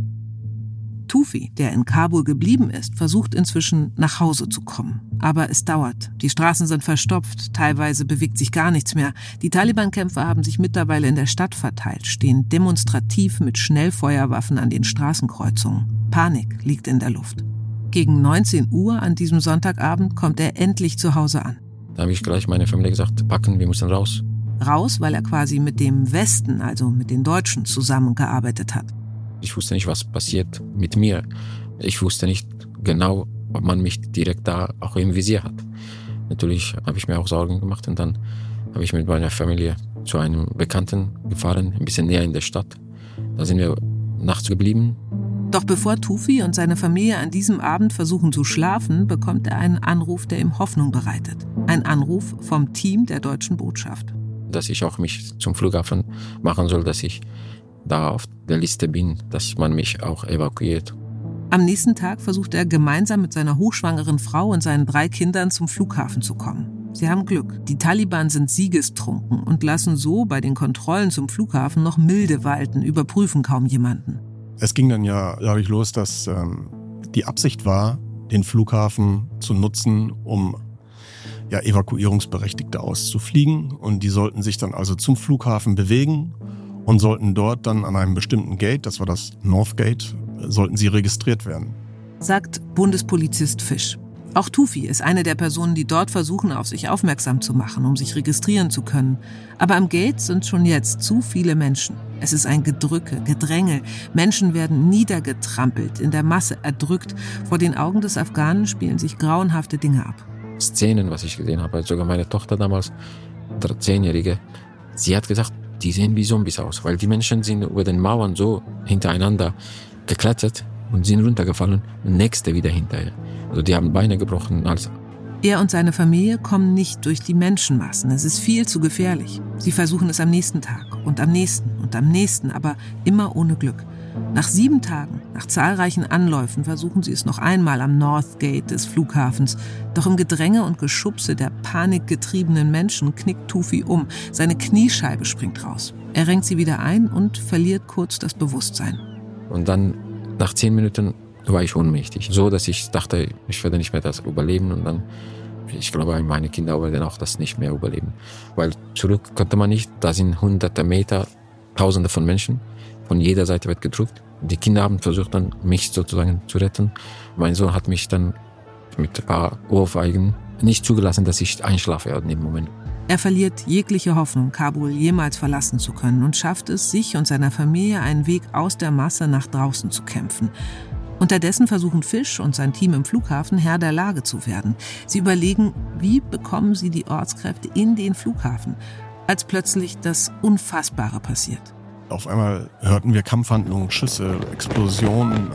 Tufi, der in Kabul geblieben ist, versucht inzwischen nach Hause zu kommen. Aber es dauert. Die Straßen sind verstopft, teilweise bewegt sich gar nichts mehr. Die Taliban-Kämpfer haben sich mittlerweile in der Stadt verteilt, stehen demonstrativ mit Schnellfeuerwaffen an den Straßenkreuzungen. Panik liegt in der Luft. Gegen neunzehn Uhr an diesem Sonntagabend kommt er endlich zu Hause an. Da habe ich gleich meiner Familie gesagt, packen, wir müssen raus. Raus, weil er quasi mit dem Westen, also mit den Deutschen, zusammengearbeitet hat. Ich wusste nicht, was passiert mit mir. Ich wusste nicht genau, ob man mich direkt da auch im Visier hat. Natürlich habe ich mir auch Sorgen gemacht und dann habe ich mit meiner Familie zu einem Bekannten gefahren, ein bisschen näher in der Stadt. Da sind wir nachts geblieben. Doch bevor Tufi und seine Familie an diesem Abend versuchen zu schlafen, bekommt er einen Anruf, der ihm Hoffnung bereitet. Ein Anruf vom Team der deutschen Botschaft. Dass ich auch mich zum Flughafen machen soll, dass ich da auf der Liste bin, dass man mich auch evakuiert. Am nächsten Tag versucht er gemeinsam mit seiner hochschwangeren Frau und seinen drei Kindern zum Flughafen zu kommen. Sie haben Glück. Die Taliban sind siegestrunken und lassen so bei den Kontrollen zum Flughafen noch milde walten, überprüfen kaum jemanden. Es ging dann ja dadurch los, dass ähm, die Absicht war, den Flughafen zu nutzen, um ja, Evakuierungsberechtigte auszufliegen. Und die sollten sich dann also zum Flughafen bewegen und sollten dort dann an einem bestimmten Gate, das war das North Gate, sollten sie registriert werden. Sagt Bundespolizist Fisch. Auch Tufi ist eine der Personen, die dort versuchen, auf sich aufmerksam zu machen, um sich registrieren zu können. Aber am Gate sind schon jetzt zu viele Menschen. Es ist ein Gedrücke, Gedränge. Menschen werden niedergetrampelt, in der Masse erdrückt. Vor den Augen des Afghanen spielen sich grauenhafte Dinge ab. Szenen, was ich gesehen habe, sogar meine Tochter damals, der Zehnjährige, sie hat gesagt, die sehen wie Zombies aus, weil die Menschen sind über den Mauern so hintereinander geklettert und sind runtergefallen und nächste wieder hinterher. Also die haben Beine gebrochen. Alles. Er und seine Familie kommen nicht durch die Menschenmassen. Es ist viel zu gefährlich. Sie versuchen es am nächsten Tag und am nächsten und am nächsten, aber immer ohne Glück. Nach sieben Tagen, nach zahlreichen Anläufen, versuchen sie es noch einmal am North Gate des Flughafens. Doch im Gedränge und Geschubse der panikgetriebenen Menschen knickt Tufi um. Seine Kniescheibe springt raus. Er renkt sie wieder ein und verliert kurz das Bewusstsein. Und dann, nach zehn Minuten, war ich ohnmächtig. So, dass ich dachte, ich werde nicht mehr das überleben. Und dann, ich glaube, meine Kinder werden auch das nicht mehr überleben. Weil zurück konnte man nicht. Da sind hunderte Meter, tausende von Menschen. Von jeder Seite wird gedrückt. Die Kinder haben versucht, dann mich sozusagen zu retten. Mein Sohn hat mich dann mit ein paar Ohrfeigen nicht zugelassen, dass ich einschlafe in dem Moment. Er verliert jegliche Hoffnung, Kabul jemals verlassen zu können und schafft es, sich und seiner Familie einen Weg aus der Masse nach draußen zu kämpfen. Unterdessen versuchen Fisch und sein Team im Flughafen Herr der Lage zu werden. Sie überlegen, wie bekommen sie die Ortskräfte in den Flughafen, als plötzlich das Unfassbare passiert. Auf einmal hörten wir Kampfhandlungen, Schüsse, Explosionen.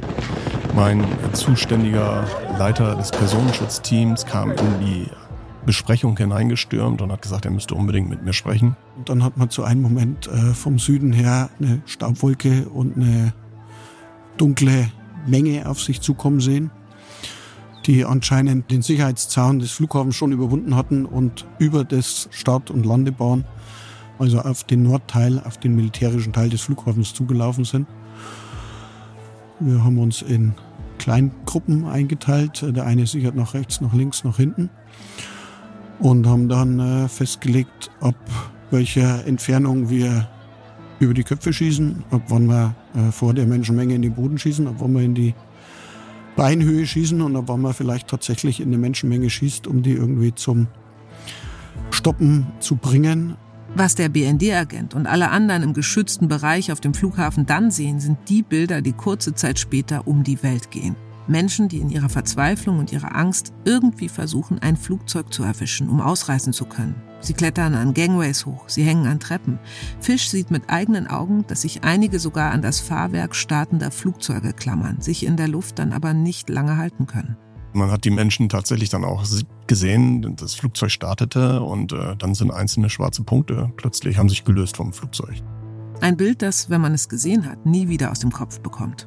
Mein zuständiger Leiter des Personenschutzteams kam in die Besprechung hineingestürmt und hat gesagt, er müsste unbedingt mit mir sprechen. Und dann hat man zu einem Moment äh, vom Süden her eine Staubwolke und eine dunkle Menge auf sich zukommen sehen, die anscheinend den Sicherheitszaun des Flughafens schon überwunden hatten und über das Start- und Landebahn, also auf den Nordteil, auf den militärischen Teil des Flughafens zugelaufen sind. Wir haben uns in Kleingruppen eingeteilt. Der eine sichert nach rechts, nach links, nach hinten. Und haben dann äh, festgelegt, ab welcher Entfernung wir über die Köpfe schießen, ab wann wir äh, vor der Menschenmenge in den Boden schießen, ab wann wir in die Beinhöhe schießen und ab wann man vielleicht tatsächlich in eine Menschenmenge schießt, um die irgendwie zum Stoppen zu bringen. Was der B N D-Agent und alle anderen im geschützten Bereich auf dem Flughafen dann sehen, sind die Bilder, die kurze Zeit später um die Welt gehen. Menschen, die in ihrer Verzweiflung und ihrer Angst irgendwie versuchen, ein Flugzeug zu erwischen, um ausreißen zu können. Sie klettern an Gangways hoch, sie hängen an Treppen. Fisch sieht mit eigenen Augen, dass sich einige sogar an das Fahrwerk startender Flugzeuge klammern, sich in der Luft dann aber nicht lange halten können. Man hat die Menschen tatsächlich dann auch gesehen, das Flugzeug startete und äh, dann sind einzelne schwarze Punkte plötzlich haben sich gelöst vom Flugzeug. Ein Bild, das, wenn man es gesehen hat, nie wieder aus dem Kopf bekommt.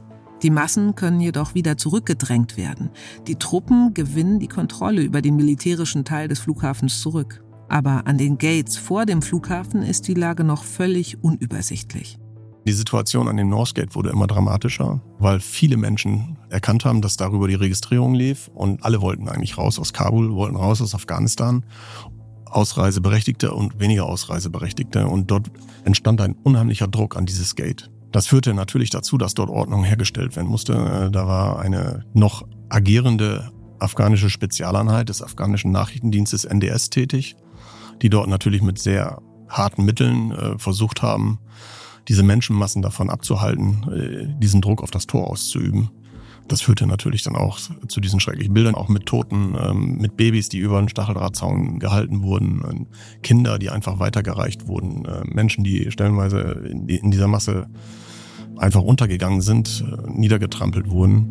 Die Massen können jedoch wieder zurückgedrängt werden. Die Truppen gewinnen die Kontrolle über den militärischen Teil des Flughafens zurück. Aber an den Gates vor dem Flughafen ist die Lage noch völlig unübersichtlich. Die Situation an dem Northgate wurde immer dramatischer, weil viele Menschen erkannt haben, dass darüber die Registrierung lief und alle wollten eigentlich raus aus Kabul, wollten raus aus Afghanistan. Ausreiseberechtigte und weniger Ausreiseberechtigte. Und dort entstand ein unheimlicher Druck an dieses Gate. Das führte natürlich dazu, dass dort Ordnung hergestellt werden musste. Da war eine noch agierende afghanische Spezialeinheit des afghanischen Nachrichtendienstes N D S tätig, die dort natürlich mit sehr harten Mitteln äh, versucht haben, diese Menschenmassen davon abzuhalten, äh, diesen Druck auf das Tor auszuüben. Das führte natürlich dann auch zu diesen schrecklichen Bildern, auch mit Toten, ähm, mit Babys, die über den Stacheldrahtzaun gehalten wurden, Kinder, die einfach weitergereicht wurden, äh, Menschen, die stellenweise in, die, in dieser Masse einfach untergegangen sind, äh, niedergetrampelt wurden.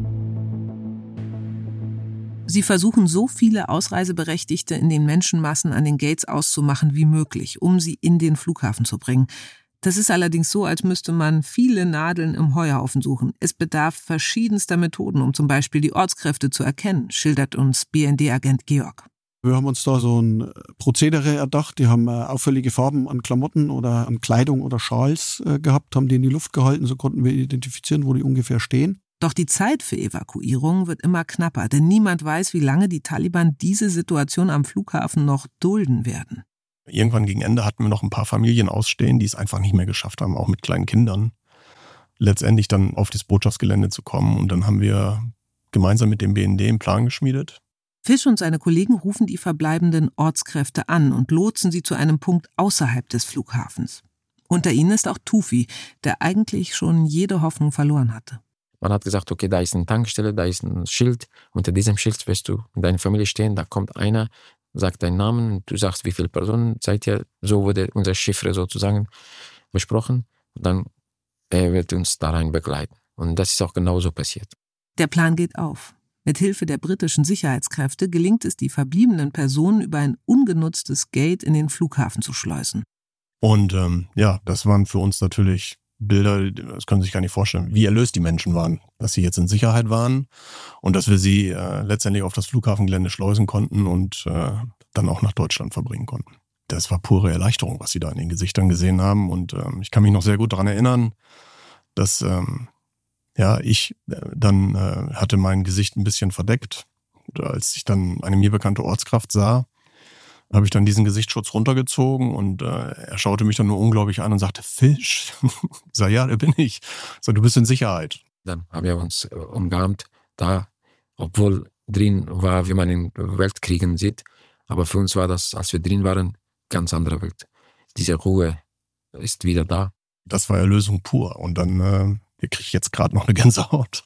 Sie versuchen, so viele Ausreiseberechtigte in den Menschenmassen an den Gates auszumachen wie möglich, um sie in den Flughafen zu bringen. Das ist allerdings so, als müsste man viele Nadeln im Heuhaufen suchen. Es bedarf verschiedenster Methoden, um zum Beispiel die Ortskräfte zu erkennen, schildert uns B N D-Agent Georg. Wir haben uns da so ein Prozedere erdacht. Die haben auffällige Farben an Klamotten oder an Kleidung oder Schals gehabt, haben die in die Luft gehalten, so konnten wir identifizieren, wo die ungefähr stehen. Doch die Zeit für Evakuierung wird immer knapper, denn niemand weiß, wie lange die Taliban diese Situation am Flughafen noch dulden werden. Irgendwann gegen Ende hatten wir noch ein paar Familien ausstehen, die es einfach nicht mehr geschafft haben, auch mit kleinen Kindern, letztendlich dann auf das Botschaftsgelände zu kommen. Und dann haben wir gemeinsam mit dem B N D einen Plan geschmiedet. Fisch und seine Kollegen rufen die verbleibenden Ortskräfte an und lotsen sie zu einem Punkt außerhalb des Flughafens. Unter ihnen ist auch Tufi, der eigentlich schon jede Hoffnung verloren hatte. Man hat gesagt, okay, da ist eine Tankstelle, da ist ein Schild. Unter diesem Schild wirst du mit deiner Familie stehen, da kommt einer, sagt deinen Namen, du sagst, wie viele Personen seid ihr. So wurde unser Chiffre sozusagen besprochen. Und dann er wird uns da rein begleiten. Und das ist auch genauso passiert. Der Plan geht auf. Mit Hilfe der britischen Sicherheitskräfte gelingt es, die verbliebenen Personen über ein ungenutztes Gate in den Flughafen zu schleusen. Und ähm, ja, das waren für uns natürlich Bilder, das können Sie sich gar nicht vorstellen, wie erlöst die Menschen waren. Dass sie jetzt in Sicherheit waren und dass wir sie äh, letztendlich auf das Flughafengelände schleusen konnten und äh, dann auch nach Deutschland verbringen konnten. Das war pure Erleichterung, was sie da in den Gesichtern gesehen haben. Und ähm, ich kann mich noch sehr gut daran erinnern, dass ähm, ja ich äh, dann äh, hatte mein Gesicht ein bisschen verdeckt. Und als ich dann eine mir bekannte Ortskraft sah, habe ich dann diesen Gesichtsschutz runtergezogen und äh, er schaute mich dann nur unglaublich an und sagte, Fisch? Ich sage, ja, da bin ich. Ich sage, du bist in Sicherheit. Dann haben wir uns äh, umgarnt, da, obwohl drin war, wie man in Weltkriegen sieht. Aber für uns war das, als wir drin waren, ganz andere Welt. Diese Ruhe ist wieder da. Das war Erlösung pur. Und dann äh, hier kriege ich jetzt gerade noch eine Gänsehaut.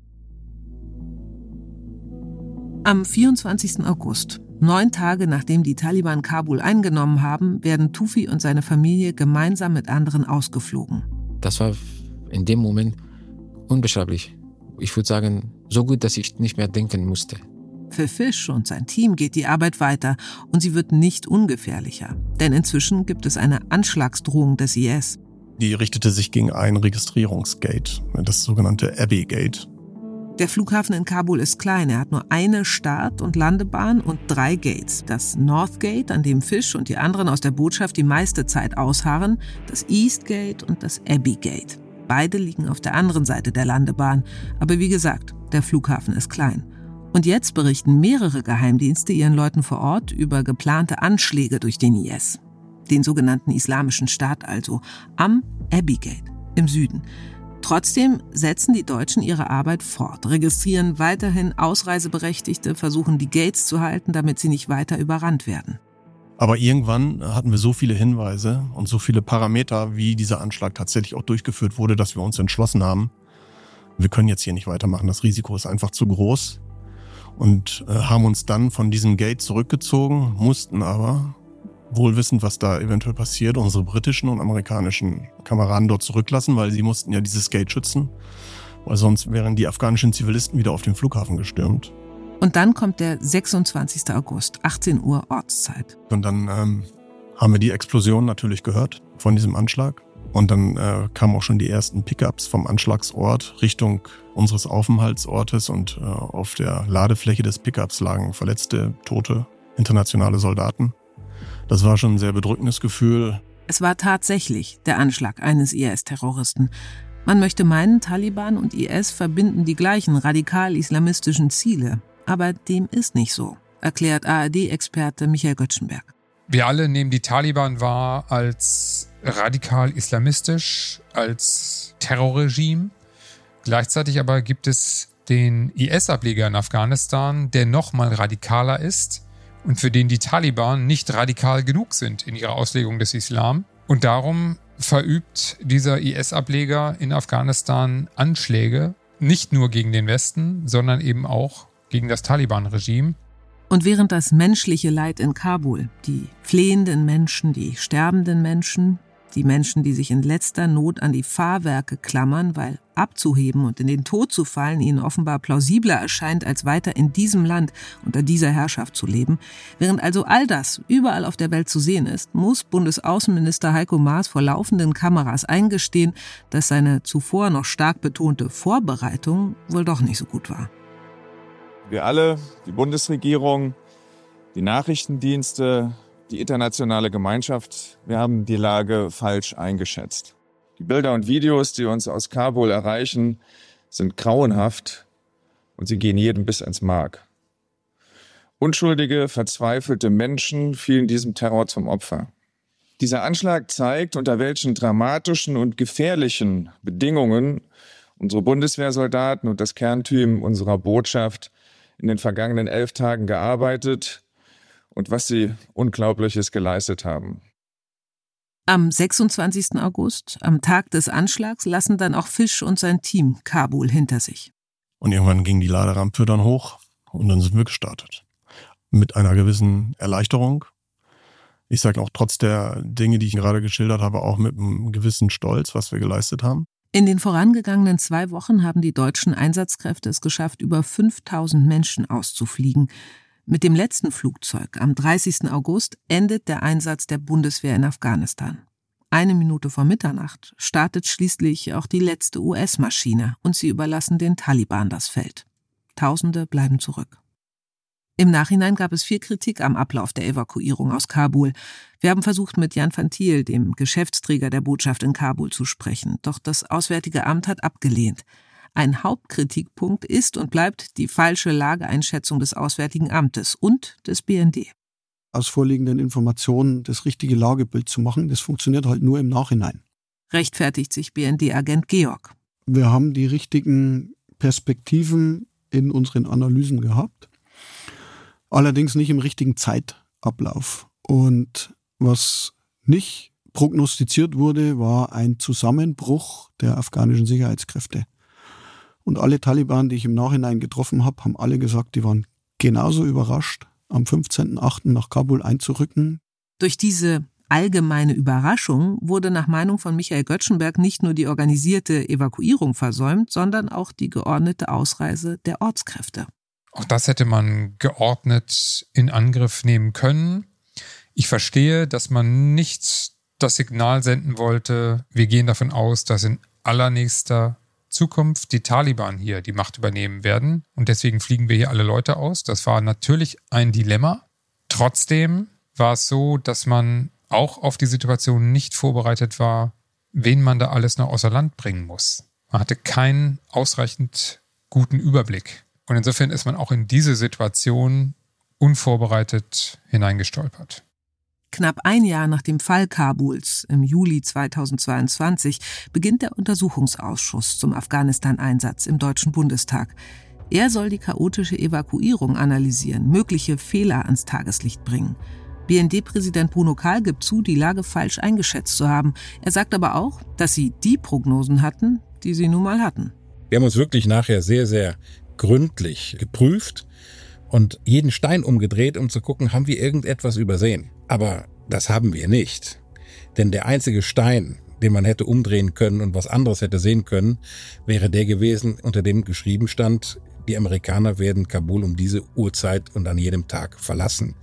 Am vierundzwanzigsten August, neun Tage nachdem die Taliban Kabul eingenommen haben, werden Tufi und seine Familie gemeinsam mit anderen ausgeflogen. Das war in dem Moment unbeschreiblich. Ich würde sagen, so gut, dass ich nicht mehr denken musste. Für Fisch und sein Team geht die Arbeit weiter und sie wird nicht ungefährlicher. Denn inzwischen gibt es eine Anschlagsdrohung des I S. Die richtete sich gegen ein Registrierungsgate, das sogenannte Abbey Gate. Der Flughafen in Kabul ist klein. Er hat nur eine Start- und Landebahn und drei Gates. Das North Gate, an dem Fish und die anderen aus der Botschaft die meiste Zeit ausharren, das East Gate und das Abbey Gate. Beide liegen auf der anderen Seite der Landebahn. Aber wie gesagt, der Flughafen ist klein. Und jetzt berichten mehrere Geheimdienste ihren Leuten vor Ort über geplante Anschläge durch den I S. Den sogenannten Islamischen Staat also, am Abbey Gate im Süden. Trotzdem setzen die Deutschen ihre Arbeit fort, registrieren weiterhin Ausreiseberechtigte, versuchen die Gates zu halten, damit sie nicht weiter überrannt werden. Aber irgendwann hatten wir so viele Hinweise und so viele Parameter, wie dieser Anschlag tatsächlich auch durchgeführt wurde, dass wir uns entschlossen haben, wir können jetzt hier nicht weitermachen, das Risiko ist einfach zu groß. Und äh, haben uns dann von diesem Gate zurückgezogen, mussten aber, wohl wissend, was da eventuell passiert, unsere britischen und amerikanischen Kameraden dort zurücklassen, weil sie mussten ja dieses Gate schützen, weil sonst wären die afghanischen Zivilisten wieder auf den Flughafen gestürmt. Und dann kommt der sechsundzwanzigsten August, achtzehn Uhr Ortszeit. Und dann ähm, haben wir die Explosion natürlich gehört von diesem Anschlag. Und dann äh, kamen auch schon die ersten Pickups vom Anschlagsort Richtung unseres Aufenthaltsortes und äh, auf der Ladefläche des Pickups lagen verletzte, tote, internationale Soldaten. Das war schon ein sehr bedrückendes Gefühl. Es war tatsächlich der Anschlag eines I S-Terroristen. Man möchte meinen, Taliban und I S verbinden die gleichen radikal-islamistischen Ziele. Aber dem ist nicht so, erklärt A R D-Experte Michael Göttschenberg. Wir alle nehmen die Taliban wahr als radikal-islamistisch, als Terrorregime. Gleichzeitig aber gibt es den I S-Ableger in Afghanistan, der noch mal radikaler ist und für den die Taliban nicht radikal genug sind in ihrer Auslegung des Islam. Und darum verübt dieser I S-Ableger in Afghanistan Anschläge, nicht nur gegen den Westen, sondern eben auch gegen das Taliban-Regime. Und während das menschliche Leid in Kabul, die flehenden Menschen, die sterbenden Menschen, die Menschen, die sich in letzter Not an die Fahrwerke klammern, weil abzuheben und in den Tod zu fallen ihnen offenbar plausibler erscheint, als weiter in diesem Land unter dieser Herrschaft zu leben. Während also all das überall auf der Welt zu sehen ist, muss Bundesaußenminister Heiko Maas vor laufenden Kameras eingestehen, dass seine zuvor noch stark betonte Vorbereitung wohl doch nicht so gut war. Wir alle, die Bundesregierung, die Nachrichtendienste, die internationale Gemeinschaft, wir haben die Lage falsch eingeschätzt. Die Bilder und Videos, die uns aus Kabul erreichen, sind grauenhaft und sie gehen jedem bis ins Mark. Unschuldige, verzweifelte Menschen fielen diesem Terror zum Opfer. Dieser Anschlag zeigt, unter welchen dramatischen und gefährlichen Bedingungen unsere Bundeswehrsoldaten und das Kernteam unserer Botschaft in den vergangenen elf Tagen gearbeitet und was sie Unglaubliches geleistet haben. Am sechsundzwanzigsten August, am Tag des Anschlags, lassen dann auch Fisch und sein Team Kabul hinter sich. Und irgendwann ging die Laderampe dann hoch und dann sind wir gestartet. Mit einer gewissen Erleichterung. Ich sage auch trotz der Dinge, die ich gerade geschildert habe, auch mit einem gewissen Stolz, was wir geleistet haben. In den vorangegangenen zwei Wochen haben die deutschen Einsatzkräfte es geschafft, über fünftausend Menschen auszufliegen. Mit dem letzten Flugzeug am dreißigsten August endet der Einsatz der Bundeswehr in Afghanistan. Eine Minute vor Mitternacht startet schließlich auch die letzte U S-Maschine und sie überlassen den Taliban das Feld. Tausende bleiben zurück. Im Nachhinein gab es viel Kritik am Ablauf der Evakuierung aus Kabul. Wir haben versucht, mit Jan van Thiel, dem Geschäftsträger der Botschaft in Kabul, zu sprechen. Doch das Auswärtige Amt hat abgelehnt. Ein Hauptkritikpunkt ist und bleibt die falsche Lageeinschätzung des Auswärtigen Amtes und des B N D. Aus vorliegenden Informationen das richtige Lagebild zu machen, das funktioniert halt nur im Nachhinein. Rechtfertigt sich B N D-Agent Georg. Wir haben die richtigen Perspektiven in unseren Analysen gehabt. Allerdings nicht im richtigen Zeitablauf. Und was nicht prognostiziert wurde, war ein Zusammenbruch der afghanischen Sicherheitskräfte. Und alle Taliban, die ich im Nachhinein getroffen habe, haben alle gesagt, die waren genauso überrascht, am fünfzehnten achten nach Kabul einzurücken. Durch diese allgemeine Überraschung wurde nach Meinung von Michael Göttschenberg nicht nur die organisierte Evakuierung versäumt, sondern auch die geordnete Ausreise der Ortskräfte. Auch das hätte man geordnet in Angriff nehmen können. Ich verstehe, dass man nicht das Signal senden wollte, wir gehen davon aus, dass in allernächster Zukunft die Taliban hier die Macht übernehmen werden und deswegen fliegen wir hier alle Leute aus. Das war natürlich ein Dilemma. Trotzdem war es so, dass man auch auf die Situation nicht vorbereitet war, wen man da alles noch außer Land bringen muss. Man hatte keinen ausreichend guten Überblick. Und insofern ist man auch in diese Situation unvorbereitet hineingestolpert. Knapp ein Jahr nach dem Fall Kabuls im Juli zweitausendzweiundzwanzig beginnt der Untersuchungsausschuss zum Afghanistan-Einsatz im Deutschen Bundestag. Er soll die chaotische Evakuierung analysieren, mögliche Fehler ans Tageslicht bringen. B N D-Präsident Bruno Kahl gibt zu, die Lage falsch eingeschätzt zu haben. Er sagt aber auch, dass sie die Prognosen hatten, die sie nun mal hatten. Wir haben uns wirklich nachher sehr, sehr gründlich geprüft und jeden Stein umgedreht, um zu gucken, haben wir irgendetwas übersehen. Aber das haben wir nicht. Denn der einzige Stein, den man hätte umdrehen können und was anderes hätte sehen können, wäre der gewesen, unter dem geschrieben stand, die Amerikaner werden Kabul um diese Uhrzeit und an jedem Tag verlassen.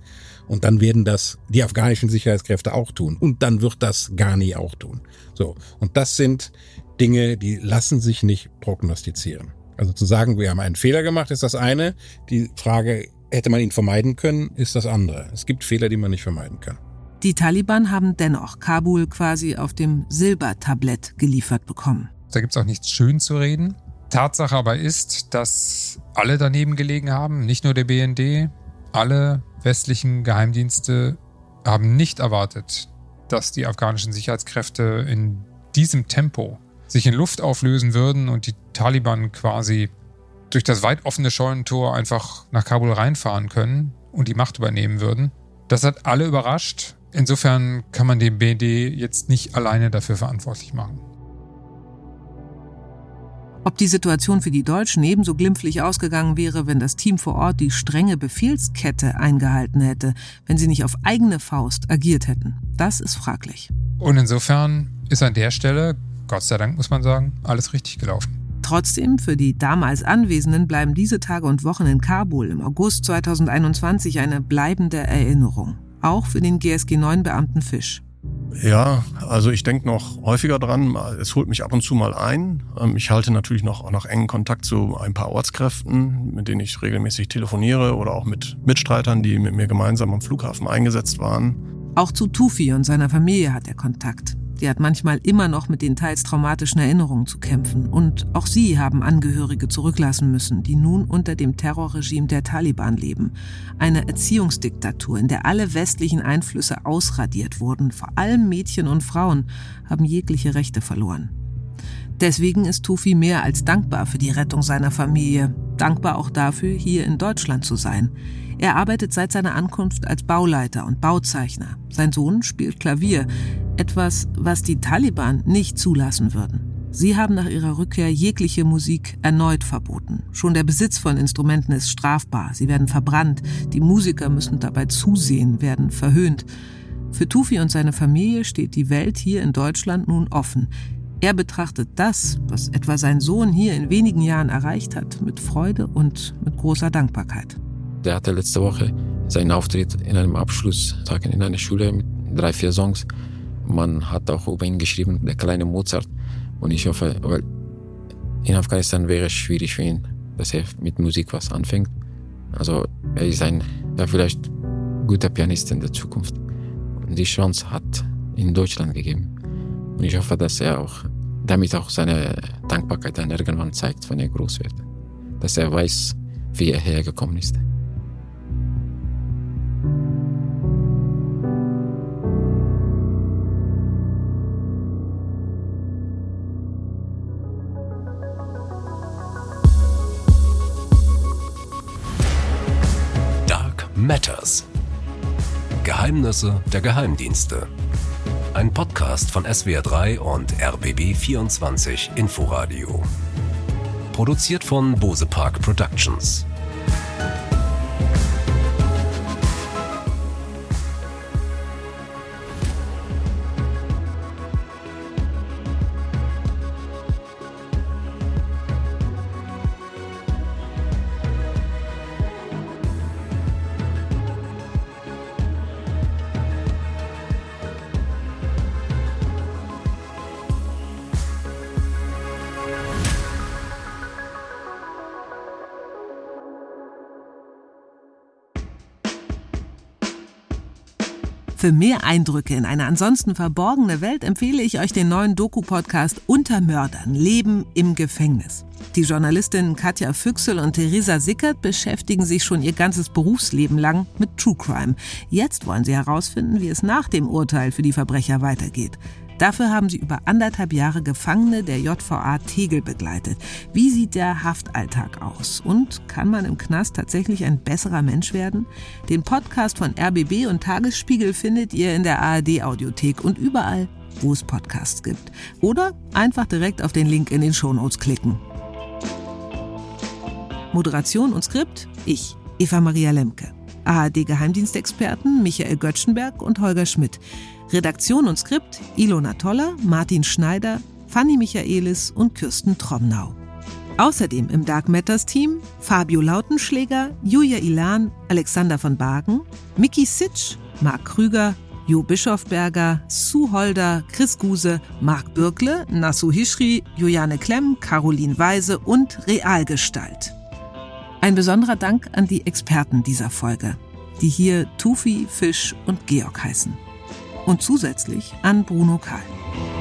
Und dann werden das die afghanischen Sicherheitskräfte auch tun. Und dann wird das Ghani auch tun. So. Und das sind Dinge, die lassen sich nicht prognostizieren. Also zu sagen, wir haben einen Fehler gemacht, ist das eine. Die Frage, hätte man ihn vermeiden können, ist das andere. Es gibt Fehler, die man nicht vermeiden kann. Die Taliban haben dennoch Kabul quasi auf dem Silbertablett geliefert bekommen. Da gibt es auch nichts schön zu reden. Tatsache aber ist, dass alle daneben gelegen haben, nicht nur der B N D, alle westlichen Geheimdienste haben nicht erwartet, dass die afghanischen Sicherheitskräfte in diesem Tempo sich in Luft auflösen würden und die Taliban quasi durch das weit offene Scheunentor einfach nach Kabul reinfahren können und die Macht übernehmen würden. Das hat alle überrascht. Insofern kann man den B N D jetzt nicht alleine dafür verantwortlich machen. Ob die Situation für die Deutschen ebenso glimpflich ausgegangen wäre, wenn das Team vor Ort die strenge Befehlskette eingehalten hätte, wenn sie nicht auf eigene Faust agiert hätten, das ist fraglich. Und insofern ist an der Stelle, Gott sei Dank muss man sagen, alles richtig gelaufen. Trotzdem, für die damals Anwesenden bleiben diese Tage und Wochen in Kabul im August zweitausendeinundzwanzig eine bleibende Erinnerung. Auch für den G S G neun Beamten Fisch. Ja, also ich denke noch häufiger dran, es holt mich ab und zu mal ein. Ich halte natürlich noch, auch noch engen Kontakt zu ein paar Ortskräften, mit denen ich regelmäßig telefoniere oder auch mit Mitstreitern, die mit mir gemeinsam am Flughafen eingesetzt waren. Auch zu Tufi und seiner Familie hat er Kontakt. Die hat manchmal immer noch mit den teils traumatischen Erinnerungen zu kämpfen. Und auch sie haben Angehörige zurücklassen müssen, die nun unter dem Terrorregime der Taliban leben. Eine Erziehungsdiktatur, in der alle westlichen Einflüsse ausradiert wurden. Vor allem Mädchen und Frauen haben jegliche Rechte verloren. Deswegen ist Tufi mehr als dankbar für die Rettung seiner Familie. Dankbar auch dafür, hier in Deutschland zu sein. Er arbeitet seit seiner Ankunft als Bauleiter und Bauzeichner. Sein Sohn spielt Klavier. Etwas, was die Taliban nicht zulassen würden. Sie haben nach ihrer Rückkehr jegliche Musik erneut verboten. Schon der Besitz von Instrumenten ist strafbar. Sie werden verbrannt. Die Musiker müssen dabei zusehen, werden verhöhnt. Für Tufi und seine Familie steht die Welt hier in Deutschland nun offen. Er betrachtet das, was etwa sein Sohn hier in wenigen Jahren erreicht hat, mit Freude und mit großer Dankbarkeit. Der hatte letzte Woche seinen Auftritt in einem Abschlusstag in einer Schule mit drei, vier Songs. Man hat auch über ihn geschrieben, der kleine Mozart. Und ich hoffe, weil in Afghanistan wäre es schwierig für ihn, dass er mit Musik was anfängt. Also er ist ein ja, vielleicht guter Pianist in der Zukunft. Und die Chance hat in Deutschland gegeben. Und ich hoffe, dass er auch damit auch seine Dankbarkeit dann irgendwann zeigt, wenn er groß wird. Dass er weiß, wie er hergekommen ist. Dark Matters. Geheimnisse der Geheimdienste. Ein Podcast von S W R drei und R B B vierundzwanzig Inforadio. Produziert von Bose Park Productions. Für mehr Eindrücke in eine ansonsten verborgene Welt empfehle ich euch den neuen Doku-Podcast Unter Mördern – Leben im Gefängnis. Die Journalistinnen Katja Füchsel und Theresa Sickert beschäftigen sich schon ihr ganzes Berufsleben lang mit True Crime. Jetzt wollen sie herausfinden, wie es nach dem Urteil für die Verbrecher weitergeht. Dafür haben sie über anderthalb Jahre Gefangene der J V A Tegel begleitet. Wie sieht der Haftalltag aus? Und kann man im Knast tatsächlich ein besserer Mensch werden? Den Podcast von R B B und Tagesspiegel findet ihr in der A R D-Audiothek und überall, wo es Podcasts gibt. Oder einfach direkt auf den Link in den Shownotes klicken. Moderation und Skript: ich, Eva Maria Lemke. A R D-Geheimdienstexperten Michael Göttschenberg und Holger Schmidt. Redaktion und Skript Ilona Toller, Martin Schneider, Fanny Michaelis und Kirsten Tromnau. Außerdem im Dark Matters Team Fabio Lautenschläger, Julia Ilan, Alexander von Bargen, Miki Sitsch, Marc Krüger, Jo Bischofberger, Sue Holder, Chris Guse, Marc Bürkle, Nassou Hischri, Juliane Klemm, Caroline Weise und Realgestalt. Ein besonderer Dank an die Experten dieser Folge, die hier Tufi, Fisch und Georg heißen. Und zusätzlich an Bruno Kahl.